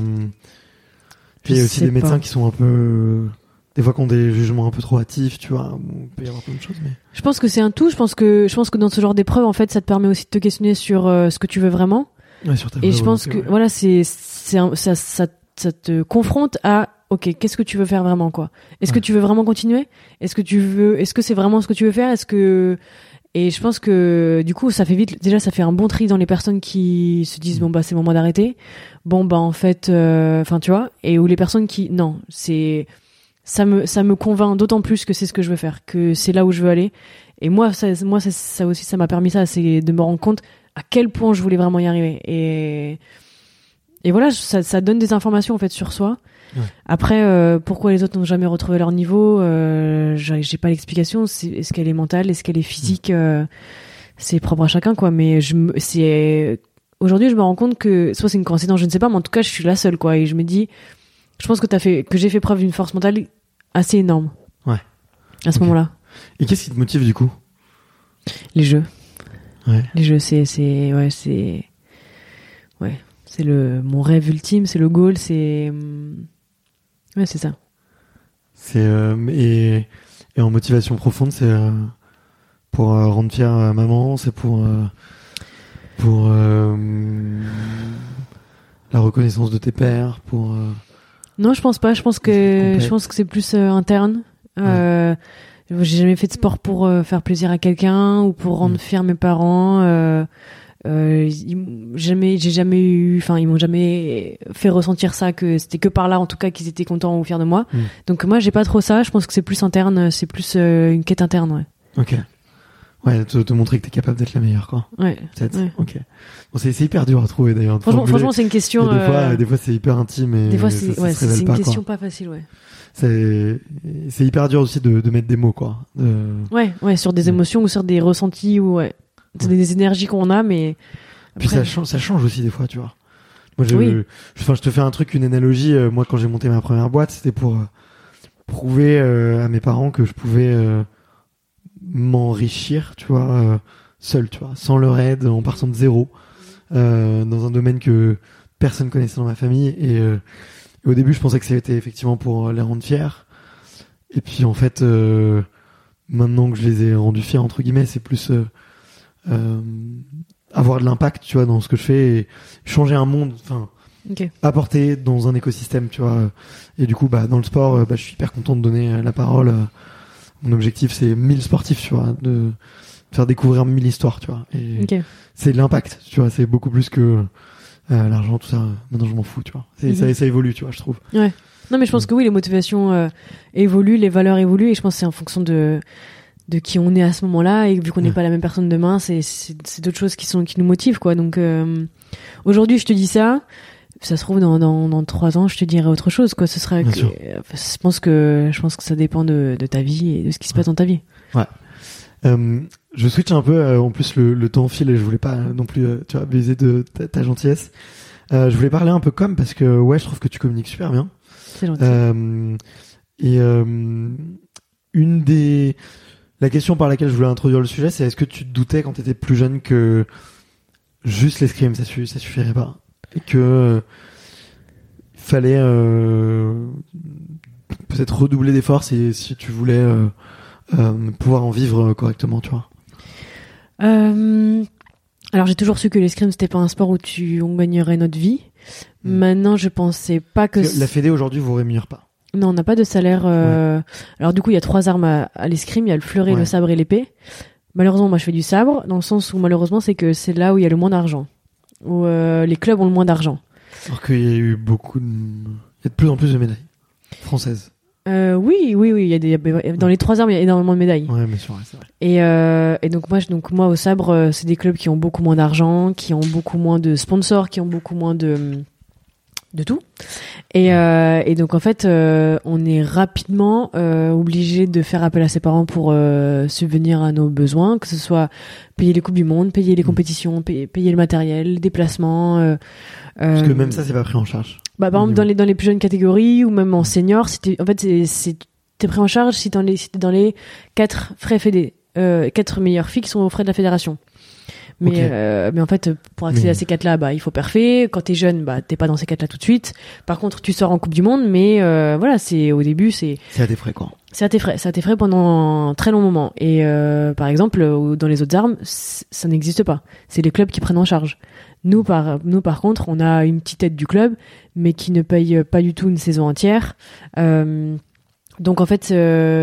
Puis il y a aussi des médecins pas. qui sont un peu, des fois qui ont des jugements un peu trop hâtifs, tu vois. Il peut y avoir plein de choses, mais. Je pense que c'est un tout. Je pense que, je pense que dans ce genre d'épreuve, en fait, ça te permet aussi de te questionner sur euh, ce que tu veux vraiment. Ouais, sur ta Et je pense volonté, que, ouais. voilà, c'est, c'est, un, ça, ça, ça te confronte à, ok, qu'est-ce que tu veux faire vraiment, quoi. Est-ce ouais. que tu veux vraiment continuer? Est-ce que tu veux, est-ce que c'est vraiment ce que tu veux faire? Est-ce que, et je pense que du coup ça fait vite, déjà ça fait un bon tri dans les personnes qui se disent bon bah c'est le moment d'arrêter, bon bah en fait enfin euh, tu vois, et ou les personnes qui non, c'est ça me ça me convainc d'autant plus que c'est ce que je veux faire, que c'est là où je veux aller. Et moi ça moi ça, ça aussi ça m'a permis ça, c'est de me rendre compte à quel point je voulais vraiment y arriver. Et et voilà, ça ça donne des informations en fait sur soi. Ouais. Après, euh, pourquoi les autres n'ont jamais retrouvé leur niveau, euh, j'ai, j'ai pas l'explication. C'est, est-ce qu'elle est mentale, est-ce qu'elle est physique, euh, c'est propre à chacun, quoi. Mais je me, c'est aujourd'hui, je me rends compte que soit c'est une coïncidence, je ne sais pas, mais en tout cas, je suis la seule, quoi. Et je me dis, je pense que t'as fait, que j'ai fait preuve d'une force mentale assez énorme. Ouais. À ce okay. moment-là. Et qu'est-ce qui te motive du coup? Les jeux. Ouais. Les jeux, c'est, c'est, ouais, c'est, ouais, c'est le, mon rêve ultime, c'est le goal, c'est. Ouais, c'est ça. C'est euh, et, et en motivation profonde, c'est euh, pour euh, rendre fière euh, maman, c'est pour euh, pour euh, la reconnaissance de tes pères, pour. Euh, non, je pense pas. Je pense que je pense que c'est plus euh, interne. Euh, ouais. J'ai jamais fait de sport pour euh, faire plaisir à quelqu'un ou pour rendre mmh. fiers mes parents. Euh, Euh, ils, jamais, j'ai jamais eu, enfin, ils m'ont jamais fait ressentir ça, que c'était que par là, en tout cas, qu'ils étaient contents ou fiers de moi. Mmh. Donc moi, j'ai pas trop ça. Je pense que c'est plus interne, c'est plus euh, une quête interne, ouais. Ok. Ouais, te, te montrer que t'es capable d'être la meilleure, quoi. Ouais. Peut-être. Ouais. Ok. Bon, c'est, c'est hyper dur à trouver d'ailleurs. Franchement, franchement, c'est une question. Des fois, euh... des fois, c'est hyper intime et des fois, c'est, ça, ouais, ça c'est une pas, question quoi. pas facile, ouais. C'est, c'est hyper dur aussi de, de mettre des mots, quoi. De... Ouais, ouais, sur des ouais. émotions ou sur des ressentis ou ouais, c'est ouais. des énergies qu'on a, mais. Puis Après... ça change, ça change aussi des fois, tu vois. Moi, je, oui. je, enfin, je te fais un truc, une analogie. Euh, moi, quand j'ai monté ma première boîte, c'était pour, euh, prouver euh, à mes parents que je pouvais euh, m'enrichir, tu vois, euh, seul, tu vois, sans leur aide, en partant de zéro, euh, dans un domaine que personne connaissait dans ma famille. Et, euh, et au début, je pensais que c'était effectivement pour les rendre fiers. Et puis en fait, euh, maintenant que je les ai rendus fiers entre guillemets, c'est plus euh, euh, avoir de l'impact, tu vois, dans ce que je fais et changer un monde, enfin. Okay. Apporter dans un écosystème, tu vois. Et du coup, bah, dans le sport, bah, je suis hyper content de donner la parole. Mon objectif, c'est mille sportifs, tu vois, de faire découvrir mille histoires, tu vois. Et okay. c'est de l'impact, tu vois. C'est beaucoup plus que euh, l'argent, tout ça. Maintenant, je m'en fous, tu vois. C'est, mm-hmm. ça, ça évolue, tu vois, je trouve. Ouais. Non, mais je pense mm. que oui, les motivations euh, évoluent, les valeurs évoluent, et je pense que c'est en fonction de de qui on est à ce moment-là, et vu qu'on n'est ouais. pas la même personne demain, c'est c'est, c'est d'autres choses qui sont qui nous motivent, quoi. Donc euh, aujourd'hui, je te dis ça. Ça se trouve dans dans dans trois ans, je te dirai autre chose, quoi. Ce sera. Que, je pense que je pense que ça dépend de de ta vie et de ce qui se passe dans ta vie. Ouais. Euh, je switch un peu. Euh, en plus, le le temps file et je voulais pas non plus, euh, tu vois, abuser de ta, ta gentillesse. Euh, je voulais parler un peu comme parce que ouais, je trouve que tu communiques super bien. C'est gentil. Euh, et euh, une des la question par laquelle je voulais introduire le sujet, c'est est-ce que tu te doutais quand t'étais plus jeune que juste l'escrime, ça su- ça suffirait pas? Et que euh, fallait euh, peut-être redoubler d'efforts si, si tu voulais euh, euh, pouvoir en vivre correctement, tu vois. Euh, alors j'ai toujours su que l'escrime c'était pas un sport où tu on gagnerait notre vie. Mmh. Maintenant je pensais pas que la Fédé aujourd'hui vous rémunère pas. Non, on n'a pas de salaire. Euh... Ouais. Alors du coup il y a trois armes à, à l'escrime, il y a le fleuret, ouais. le sabre et l'épée. Malheureusement moi je fais du sabre dans le sens où malheureusement c'est que c'est là où il y a le moins d'argent. Où euh, les clubs ont le moins d'argent. Alors qu'il y a eu beaucoup de... Il y a de plus en plus de médailles françaises. Euh, oui, oui, oui. Il y a des... Dans les trois armes, il y a énormément de médailles. Ouais, mais c'est vrai, c'est vrai. Et, euh, et donc, moi, je, donc, moi, au sabre, c'est des clubs qui ont beaucoup moins d'argent, qui ont beaucoup moins de sponsors, qui ont beaucoup moins de... de tout. Et, euh, et donc, en fait, euh, on est rapidement euh, obligé de faire appel à ses parents pour euh, subvenir à nos besoins, que ce soit payer les coupes du monde, payer les compétitions, payer, payer le matériel, les déplacements. Euh, Parce que même ça, c'est pas pris en charge. Bah, par exemple, dans les, dans les plus jeunes catégories ou même en senior, c'était, en fait, c'est, c'est, t'es pris en charge si, dans les, si t'es dans les quatre frais fédés, euh, quatre meilleures filles qui sont aux frais de la fédération. Mais, okay. euh, mais en fait, pour accéder mais... à ces quatre-là, bah, il faut perfer. Quand t'es jeune, bah, t'es pas dans ces quatre-là tout de suite. Par contre, tu sors en Coupe du Monde, mais, euh, voilà, c'est, au début, c'est... C'est à tes frais, quoi. C'est à tes frais. C'est à tes frais pendant un très long moment. Et, euh, par exemple, dans les autres armes, ça n'existe pas. C'est les clubs qui prennent en charge. Nous, par, nous, par contre, on a une petite aide du club, mais qui ne paye pas du tout une saison entière. Euh, donc, en fait,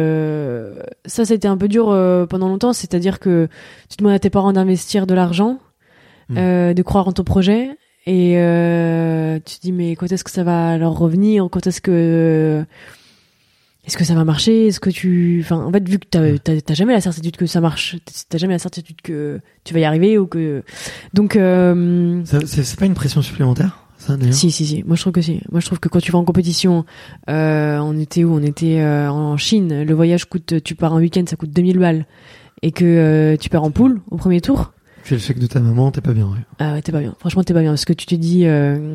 euh, ça, ça a été un peu dur euh, pendant longtemps. C'est-à-dire que tu demandes à tes parents d'investir de l'argent, mmh. euh, de croire en ton projet, et euh, tu te dis, mais quand est-ce que ça va leur revenir? Quand est-ce que... Est-ce que ça va marcher? Est-ce que tu, enfin, en fait, vu que t'as, t'as, t'as jamais la certitude que ça marche, t'as jamais la certitude que tu vas y arriver ou que, donc, euh... ça, c'est, c'est pas une pression supplémentaire, ça, d'ailleurs? Si, si, si. Moi, je trouve que si. Moi, je trouve que quand tu vas en compétition, euh, on était où? On était, euh, en Chine. Le voyage coûte, tu pars un week-end, ça coûte deux mille balles. Et que, euh, tu pars en poule au premier tour. Tu fais le chèque de ta maman, t'es pas bien, ouais. Ah ouais, t'es pas bien. Franchement, t'es pas bien. Parce que tu te dis, euh,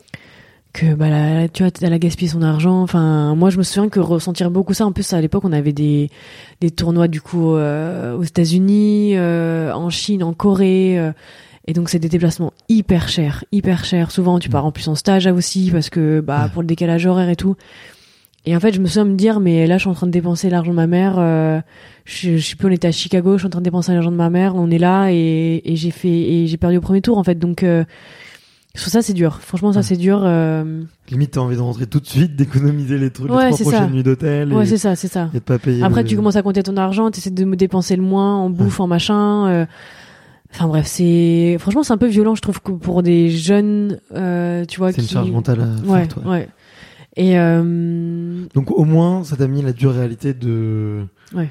que bah là, tu vois, elle a gaspillé son argent. Enfin, moi je me souviens que ressentir beaucoup ça. En plus, à l'époque, on avait des des tournois du coup euh, aux États-Unis, euh, en Chine, en Corée, euh, et donc c'est des déplacements hyper chers, hyper chers. Souvent, tu pars en plus en stage aussi parce que bah pour le décalage horaire et tout. Et en fait, je me souviens me dire, mais là, je suis en train de dépenser l'argent de ma mère. Euh, je, je sais plus, on était à Chicago, je suis en train de dépenser l'argent de ma mère. On est là et, et j'ai fait et j'ai perdu au premier tour en fait. Donc euh, sur ça, c'est dur. Franchement, ça, ouais. c'est dur. Euh... Limite, t'as envie de rentrer tout de suite, d'économiser les trucs, ouais, les trois prochaines ça. nuits d'hôtel. Ouais, et... c'est ça, c'est ça. Et de pas payer. Après, le... tu commences à compter ton argent, t'essaies de me dépenser le moins en bouffe, ouais. en machin. Euh... Enfin bref, c'est franchement, c'est un peu violent, je trouve, que pour des jeunes, euh, tu vois. C'est qui... une charge mentale ouais, forte. Ouais. ouais. Et euh... donc au moins, ça t'a mis la dure réalité de. Ouais.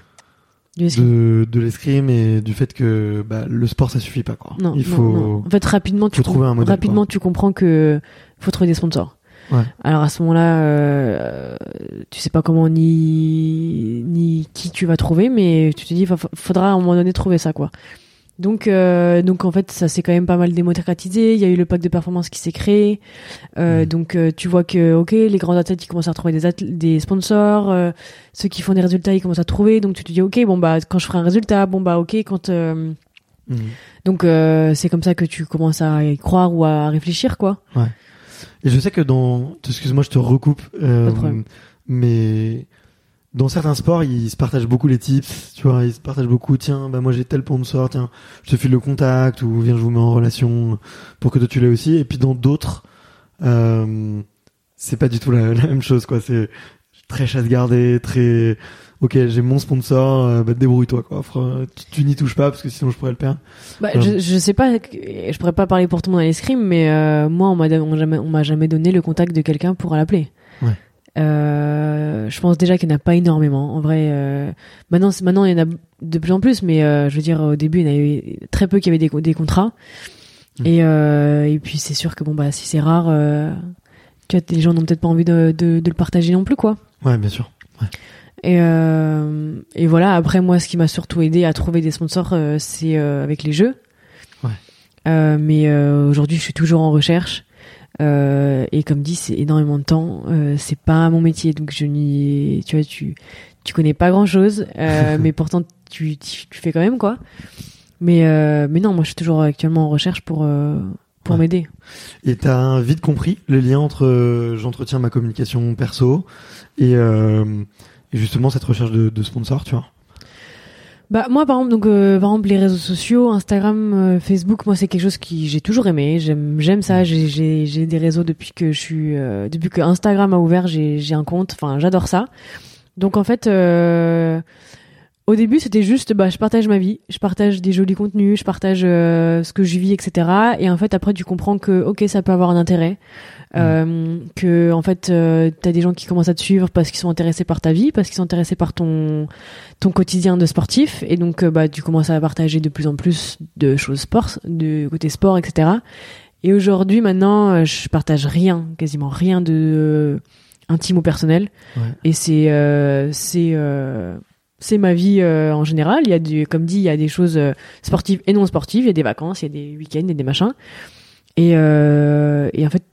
De, de l'escrime et du fait que bah, le sport ça suffit pas quoi. Non, il non, faut non. En fait rapidement tu trouver un modèle, rapidement quoi. Tu comprends que faut trouver des sponsors. Ouais. Alors à ce moment-là euh, tu sais pas comment ni ni qui tu vas trouver mais tu te dis fa- faudra à un moment donné trouver ça quoi. Donc, euh, donc en fait, ça s'est quand même pas mal démocratisé. Il y a eu le pack de performance qui s'est créé. Euh, mmh. Donc, euh, tu vois que, ok, les grands athlètes, ils commencent à retrouver des, athlètes, des sponsors. Euh, ceux qui font des résultats, ils commencent à trouver. Donc, tu te dis, ok, bon bah, quand je ferai un résultat, bon bah, ok, quand. Euh... Mmh. Donc, euh, c'est comme ça que tu commences à y croire ou à réfléchir, quoi. Ouais. Et je sais que dans, excuse-moi, je te recoupe, euh, mais. Dans certains sports, ils se partagent beaucoup les tips, tu vois, ils se partagent beaucoup, tiens, bah moi j'ai tel sponsor, tiens, je te file le contact, ou viens, je vous mets en relation pour que toi tu l'aies aussi. Et puis dans d'autres, euh, c'est pas du tout la, la même chose, quoi. C'est très chasse gardée, très, ok, j'ai mon sponsor, euh, bah débrouille-toi, quoi. Enfin, tu, tu n'y touches pas parce que sinon je pourrais le perdre. Bah, euh. je, je sais pas, je pourrais pas parler pour tout le monde dans l'escrime, mais euh, moi, on m'a, on, jamais, on m'a jamais donné le contact de quelqu'un pour l'appeler. Ouais. Euh, je pense déjà qu'il n'y en a pas énormément. En vrai, euh, maintenant, maintenant, il y en a de plus en plus, mais euh, je veux dire, au début, il y en avait très peu qui avaient des, des contrats. Mmh. Et, euh, et puis, c'est sûr que bon, bah, si c'est rare, euh, tu vois, les gens n'ont peut-être pas envie de, de, de le partager non plus, quoi. Ouais, bien sûr. Ouais. Et, euh, et voilà. Après, moi, ce qui m'a surtout aidé à trouver des sponsors, euh, c'est euh, avec les jeux. Ouais. Euh, mais euh, aujourd'hui, je suis toujours en recherche. Euh, et comme dit, c'est énormément de temps. Euh, c'est pas mon métier, donc je n'y, tu vois, tu, tu connais pas grand chose, euh, mais pourtant tu, tu, tu fais quand même, quoi. Mais, euh, mais non, moi je suis toujours actuellement en recherche pour, euh, pour ouais. m'aider. Et t'as vite compris le lien entre euh, j'entretiens ma communication perso et, euh, et justement cette recherche de, de sponsors, tu vois. Bah moi par exemple donc euh, par exemple les réseaux sociaux, Instagram, euh, Facebook, moi c'est quelque chose qui j'ai toujours aimé, j'aime j'aime ça, j'ai j'ai j'ai des réseaux depuis que je suis euh, depuis que Instagram a ouvert, j'ai j'ai un compte, enfin j'adore ça. Donc en fait euh, au début c'était juste bah je partage ma vie, je partage des jolis contenus, je partage euh, ce que je vis, et cetera. Et en fait après tu comprends que ok ça peut avoir un intérêt. Euh, que en fait euh, t'as des gens qui commencent à te suivre parce qu'ils sont intéressés par ta vie, parce qu'ils sont intéressés par ton ton quotidien de sportif, et donc euh, bah tu commences à partager de plus en plus de choses sport, de côté sport, et cetera. Et aujourd'hui maintenant euh, je partage rien, quasiment rien de euh, intime ou personnel. Ouais. Et c'est euh, c'est euh, c'est ma vie euh, en général. Il y a du, comme dit, il y a des choses euh, sportives et non sportives, il y a des vacances, il y a des week-ends, il y a des machins. Et, euh, et en fait,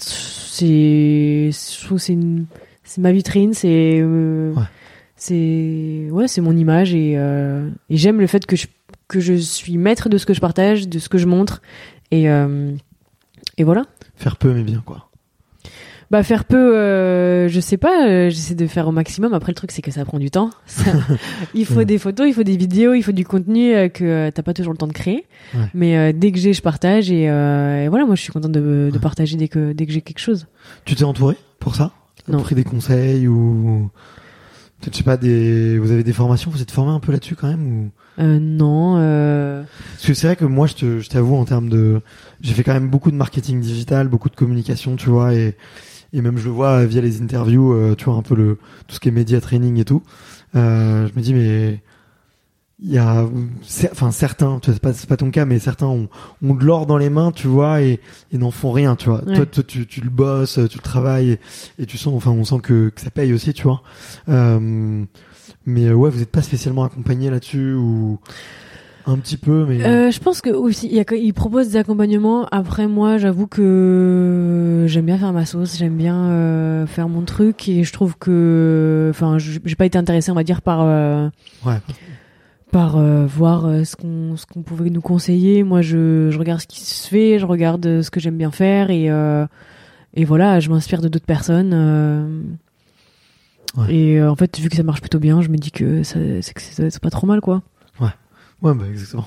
c'est, je trouve que c'est une, c'est ma vitrine, c'est, euh, ouais. c'est, ouais, c'est mon image, et, euh, et j'aime le fait que je, que je suis maître de ce que je partage, de ce que je montre, et, euh, et voilà. Faire peu mais bien, quoi. Bah faire peu, euh, je sais pas, euh, j'essaie de faire au maximum. Après le truc c'est que ça prend du temps. Ça, il faut des photos, il faut des vidéos, il faut du contenu euh, que euh, t'as pas toujours le temps de créer. Ouais. Mais euh, dès que j'ai, je partage, et, euh, et voilà, moi je suis contente de, de ouais. partager dès que dès que j'ai quelque chose. Tu t'es entouré pour ça? Non. T'as pris des conseils ou peut-être je sais pas des, vous avez des formations, vous êtes formé un peu là-dessus quand même ou? Euh, non. Euh... Parce que c'est vrai que moi je te, je t'avoue en termes de, j'ai fait quand même beaucoup de marketing digital, beaucoup de communication, tu vois, et Et même je le vois via les interviews, euh, tu vois, un peu le tout ce qui est média training et tout. Euh, je me dis mais il y a, enfin certains, tu vois, c'est pas c'est pas ton cas, mais certains ont, ont de l'or dans les mains, tu vois, et, et n'en font rien, tu vois. Ouais. Toi, toi tu, tu le bosses, tu le travailles, et, et tu sens, enfin on sent que, que ça paye aussi, tu vois. Euh, mais ouais, vous êtes pas spécialement accompagné là-dessus ou? Un petit peu, mais... Euh, je pense que aussi, il, y a, il propose des accompagnements. Après, moi, j'avoue que j'aime bien faire ma sauce, j'aime bien euh, faire mon truc, et je trouve que... Enfin, j'ai pas été intéressée, on va dire, par... Euh, ouais. Par euh, voir euh, ce qu'on ce qu'on pouvait nous conseiller. Moi, je, je regarde ce qui se fait, je regarde ce que j'aime bien faire, et, euh, et voilà, je m'inspire de d'autres personnes. Euh, ouais. Et euh, en fait, vu que ça marche plutôt bien, je me dis que ça, c'est, que c'est, c'est pas trop mal, quoi. Ouais. Ouais, bah exactement.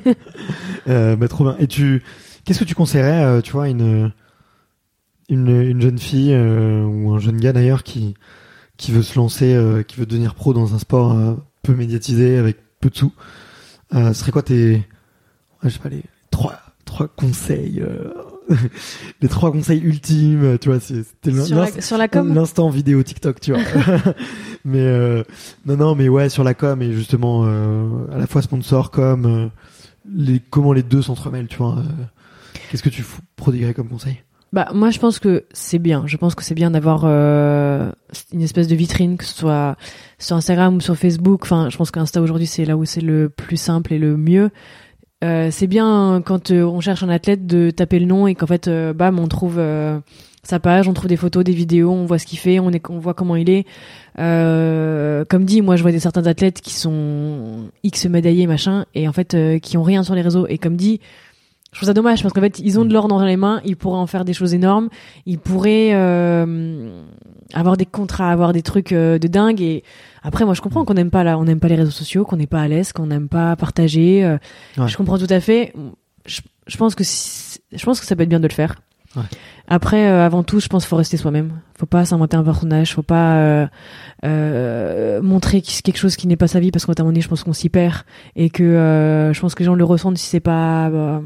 euh, bah trop bien. Et tu, qu'est-ce que tu conseillerais, euh, tu vois, une une une jeune fille euh, ou un jeune gars d'ailleurs qui qui veut se lancer, euh, qui veut devenir pro dans un sport euh, peu médiatisé avec peu de sous. Euh, ce serait quoi tes, ouais, je sais pas, les trois trois conseils, euh, les trois conseils ultimes, tu vois, c'est, c'était sur, la, sur la com, l'instant vidéo TikTok, tu vois. Mais euh, non non mais ouais, sur la com, et justement euh, à la fois sponsor com, euh, les comment les deux s'entremêlent, tu vois. Euh, qu'est-ce que tu f- prodiguerais comme conseil? Bah moi je pense que c'est bien, je pense que c'est bien d'avoir euh, une espèce de vitrine, que ce soit sur Instagram ou sur Facebook. Enfin, je pense qu'Insta aujourd'hui c'est là où c'est le plus simple et le mieux. euh, c'est bien quand euh, on cherche un athlète de taper le nom et qu'en fait, euh, bam, on trouve euh, sa page, on trouve des photos, des vidéos, on voit ce qu'il fait, on, est, on voit comment il est. Euh, comme dit, moi, je vois des certains athlètes qui sont X médaillés, machin, et en fait, euh, qui ont rien sur les réseaux. Et comme dit, je trouve ça dommage parce qu'en fait, ils ont de l'or dans les mains, ils pourraient en faire des choses énormes, ils pourraient euh, avoir des contrats, avoir des trucs euh, de dingue. Et après, moi, je comprends qu'on n'aime pas là, on n'aime pas les réseaux sociaux, qu'on n'est pas à l'aise, qu'on n'aime pas partager. Euh, ouais. Je comprends tout à fait. Je, je pense que si, je pense que ça peut être bien de le faire. Ouais. Après, euh, avant tout, je pense qu'il faut rester soi-même. Faut pas s'inventer un personnage. Faut pas euh, euh, montrer quelque chose qui n'est pas sa vie parce qu'à un moment donné, je pense qu'on s'y perd et que euh, je pense que les gens le ressentent si c'est pas euh,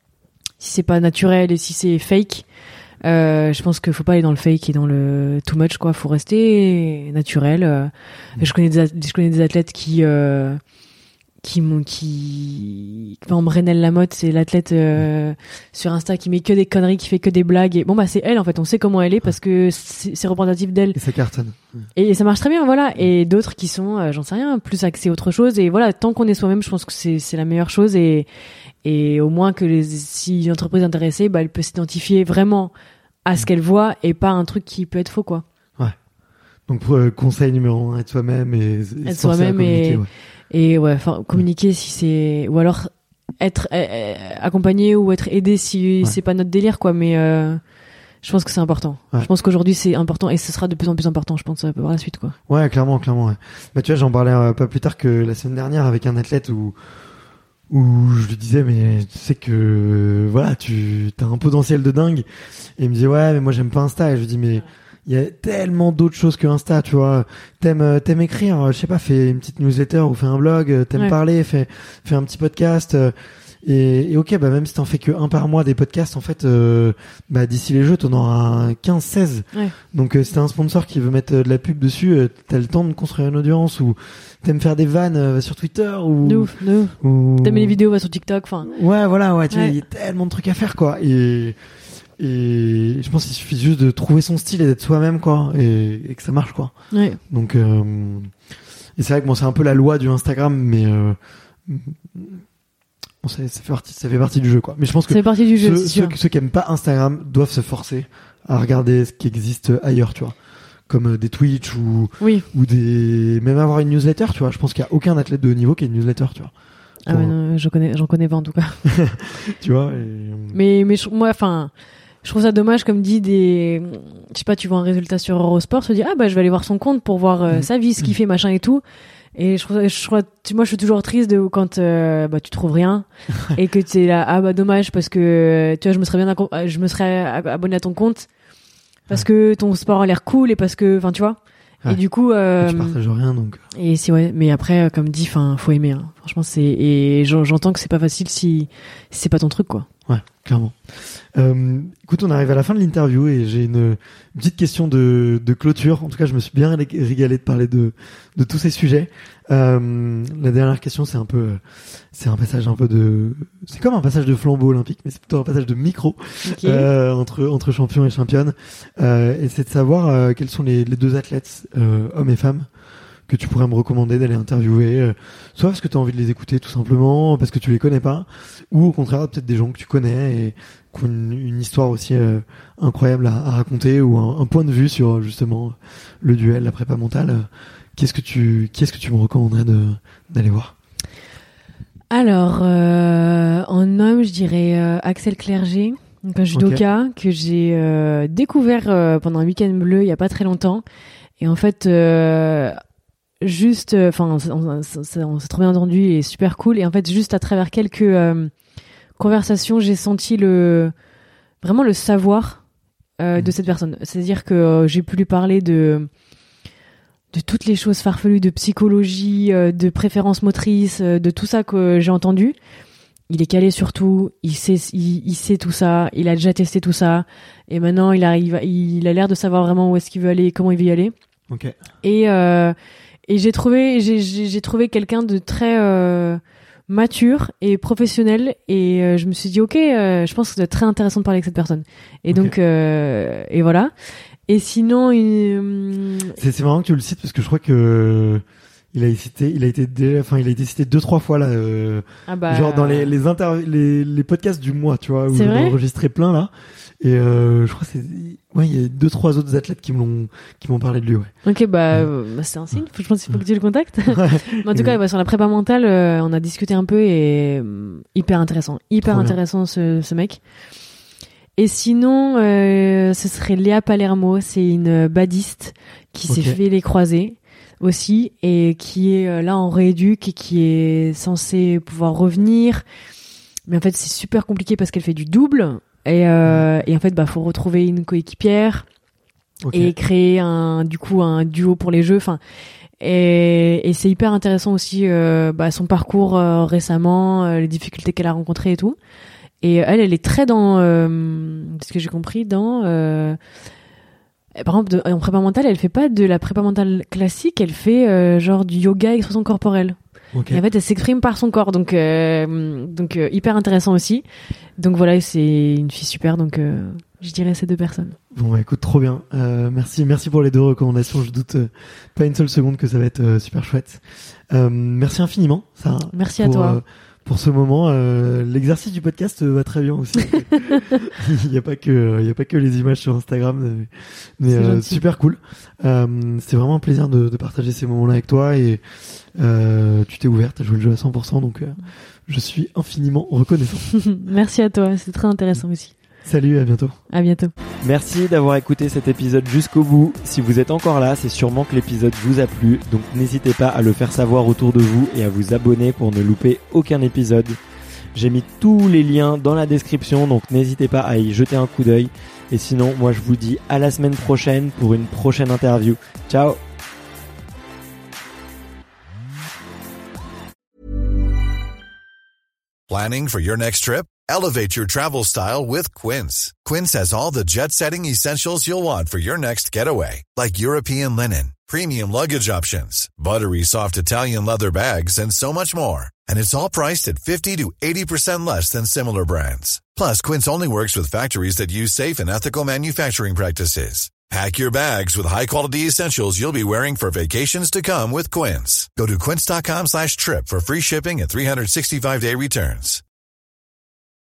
si c'est pas naturel et si c'est fake. Euh, je pense qu'il faut pas aller dans le fake et dans le too much quoi. Faut rester naturel. Euh, mmh. Je connais des je connais des athlètes qui euh, qui qui par exemple Brennelle Lamotte, c'est l'athlète euh, sur Insta qui met que des conneries, qui fait que des blagues et bon bah c'est elle en fait, on sait comment elle est parce que c'est, c'est représentatif d'elle et ça cartonne et ça marche très bien voilà. Et d'autres qui sont euh, j'en sais rien, plus axés autre chose et voilà, tant qu'on est soi-même, je pense que c'est c'est la meilleure chose et et au moins que les, si une entreprise est intéressée, bah elle peut s'identifier vraiment à ce qu'elle voit et pas un truc qui peut être faux quoi. Ouais. Donc euh, conseil numéro un, être soi-même et, et être soi-même et ouais. Et ouais, enfin communiquer si c'est ou alors être euh, accompagné ou être aidé si ouais. c'est pas notre délire quoi, mais euh, je pense que c'est important. Ouais. Je pense qu'aujourd'hui c'est important et ce sera de plus en plus important, je pense, par la suite quoi. Ouais, clairement, clairement. Ouais. Bah tu vois, j'en parlais euh, pas plus tard que la semaine dernière avec un athlète où où je lui disais mais tu sais que euh, voilà, tu t'as un potentiel de dingue et il me disait ouais, mais moi j'aime pas Insta et je lui dis mais il y a tellement d'autres choses que Insta, tu vois. T'aimes, t'aimes écrire, je sais pas, fais une petite newsletter ou fais un blog, t'aimes ouais. parler, fais, fais un petit podcast. Et, et ok, bah même si t'en fais que un par mois des podcasts, en fait, euh, bah d'ici les Jeux, t'en auras quinze seize. Ouais. Donc euh, si t'as un sponsor qui veut mettre de la pub dessus, euh, t'as le temps de construire une audience ou t'aimes faire des vannes euh, sur Twitter ou. De ouf, de ouf. Ou... T'aimes les vidéos bah, sur TikTok, enfin. Ouais, voilà, ouais, tu ouais. vois, il y a tellement de trucs à faire, quoi. Et Et je pense qu'il suffit juste de trouver son style et d'être soi-même, quoi, et, et que ça marche, quoi. Ouais. Donc, euh, et c'est vrai que bon, c'est un peu la loi du Instagram, mais euh, bon, ça, ça fait partie, ça fait partie du jeu, quoi. Mais je pense que ça fait partie du jeu, ceux, ceux, ceux qui aiment pas Instagram doivent se forcer à regarder ce qui existe ailleurs, tu vois, comme des Twitch ou oui. ou des, même avoir une newsletter, tu vois. Je pense qu'il y a aucun athlète de haut niveau qui a une newsletter, tu vois. Ah ouais, non, je connais, j'en connais pas en tout cas. Tu vois. Et... Mais mais je, moi, enfin. Je trouve ça dommage, comme dit des, je sais pas, tu vois un résultat sur Eurosport, tu te dis ah bah je vais aller voir son compte pour voir euh, mmh. sa vie, ce qu'il fait, machin et tout. Et je trouve, je trouve, moi je suis toujours triste de quand euh, bah tu trouves rien et que tu es là ah bah dommage parce que tu vois je me serais bien, je me serais abonné à ton compte parce ouais. que ton sport a l'air cool et parce que, enfin tu vois. Ouais. Et du coup, euh, et tu partages rien donc. Et si ouais, mais après comme dit, enfin faut aimer. Hein. Franchement c'est et j'entends que c'est pas facile si, si c'est pas ton truc quoi. Ouais, clairement. Euh, écoute, on arrive à la fin de l'interview et j'ai une petite question de, de clôture. En tout cas, je me suis bien régalé de parler de, de tous ces sujets. Euh, la dernière question, c'est un peu, c'est un passage un peu de, c'est comme un passage de flambeau olympique, mais c'est plutôt un passage de micro okay. euh, entre entre champions et championnes. Euh, et c'est de savoir euh, quels sont les, les deux athlètes, euh, hommes et femmes, que tu pourrais me recommander d'aller interviewer, euh, soit parce que tu as envie de les écouter tout simplement, parce que tu les connais pas, ou au contraire peut-être des gens que tu connais et qui ont une, une histoire aussi euh, incroyable à, à raconter, ou un, un point de vue sur justement le duel, la prépa mentale. Euh, qu'est-ce que tu, qu'est-ce que tu me recommanderais de, d'aller voir? Alors, euh, en homme, je dirais euh, Axel Clerget, donc un judoka okay. que j'ai euh, découvert euh, pendant un week-end bleu il y a pas très longtemps, et en fait. Euh, juste enfin on, on, on, on s'est trop bien entendu, il est super cool et en fait juste à travers quelques euh, conversations j'ai senti le vraiment le savoir euh, de cette personne, c'est-à-dire que euh, j'ai pu lui parler de de toutes les choses farfelues de psychologie, euh, de préférences motrices, euh, de tout ça que j'ai entendu. Il est calé sur tout, il sait il, il sait tout ça, il a déjà testé tout ça et maintenant il arrive il a l'air de savoir vraiment où est-ce qu'il veut aller et comment il veut y aller. OK. Et euh, Et j'ai trouvé, j'ai, j'ai, j'ai trouvé quelqu'un de très euh, mature et professionnel. Et euh, je me suis dit, ok, euh, je pense que c'est très intéressant de parler avec cette personne. Et okay. donc, euh, et voilà. Et sinon, une... c'est, c'est marrant que tu le cites parce que je crois que il a cité, il a été déjà, enfin, il a été cité deux trois fois là, euh, Ah bah, genre dans les les, interv- les les podcasts du mois, tu vois, où C'est j'en ai vrai enregistré plein là. Et euh, je crois que c'est, ouais, il y a deux trois autres athlètes qui m'ont qui m'ont parlé de lui, ouais. Ok, bah, euh, bah, c'est un signe. Je pense qu'il faut que tu le contactes. Ouais. Mais en tout cas, bah, sur la prépa mentale, euh, on a discuté un peu et euh, hyper intéressant, hyper Trop bien. intéressant ce, ce mec. Et sinon, euh, ce serait Léa Palermo, c'est une badiste qui Ok. s'est fait les croisés aussi et qui est euh, là en rééduc et qui est censée pouvoir revenir. Mais en fait, c'est super compliqué parce qu'elle fait du double et, euh, et en fait, bah, faut retrouver une coéquipière Ok. et créer un, du coup, un duo pour les jeux. Enfin, et, et c'est hyper intéressant aussi, euh, bah, son parcours euh, récemment, euh, les difficultés qu'elle a rencontrées et tout. Et elle, elle est très dans, euh, de ce que j'ai compris, dans, euh, par exemple, de, en prépa mentale, elle fait pas de la prépa mentale classique, elle fait euh, genre du yoga expression corporelle. Ok. Et en fait, elle s'exprime par son corps, donc euh, donc euh, hyper intéressant aussi. Donc voilà, c'est une fille super, donc euh, je dirais ces deux personnes. Bon, bah, écoute, trop bien. Euh, merci, merci pour les deux recommandations. Je doute euh, pas une seule seconde que ça va être euh, super chouette. Euh, merci infiniment, Sarah. Merci à pour, toi. euh, pour ce moment. Euh, l'exercice du podcast euh, va très bien aussi. Il n'y a pas que, il y a pas que les images sur Instagram, euh, mais C'est euh, gentil. super cool. Euh, c'est vraiment un plaisir de, de partager ces moments-là avec toi et euh, tu t'es ouverte, t'as joué le jeu à cent pour cent, donc euh, je suis infiniment reconnaissant. Merci à toi, c'est très intéressant aussi. Salut, à bientôt. À bientôt. Merci d'avoir écouté cet épisode jusqu'au bout. Si vous êtes encore là, c'est sûrement que l'épisode vous a plu, donc n'hésitez pas à le faire savoir autour de vous et à vous abonner pour ne louper aucun épisode. J'ai mis tous les liens dans la description, donc n'hésitez pas à y jeter un coup d'œil. Et sinon, moi je vous dis à la semaine prochaine pour une prochaine interview. Ciao! Planning for your next trip? Elevate your travel style with Quince. Quince has all the jet-setting essentials you'll want for your next getaway, like European linen, premium luggage options, buttery soft Italian leather bags, and so much more. And it's all priced at fifty to eighty percent less than similar brands. Plus, Quince only works with factories that use safe and ethical manufacturing practices. Pack your bags with high-quality essentials you'll be wearing for vacations to come with Quince. Go to quince.com slash trip for free shipping and three sixty-five day returns.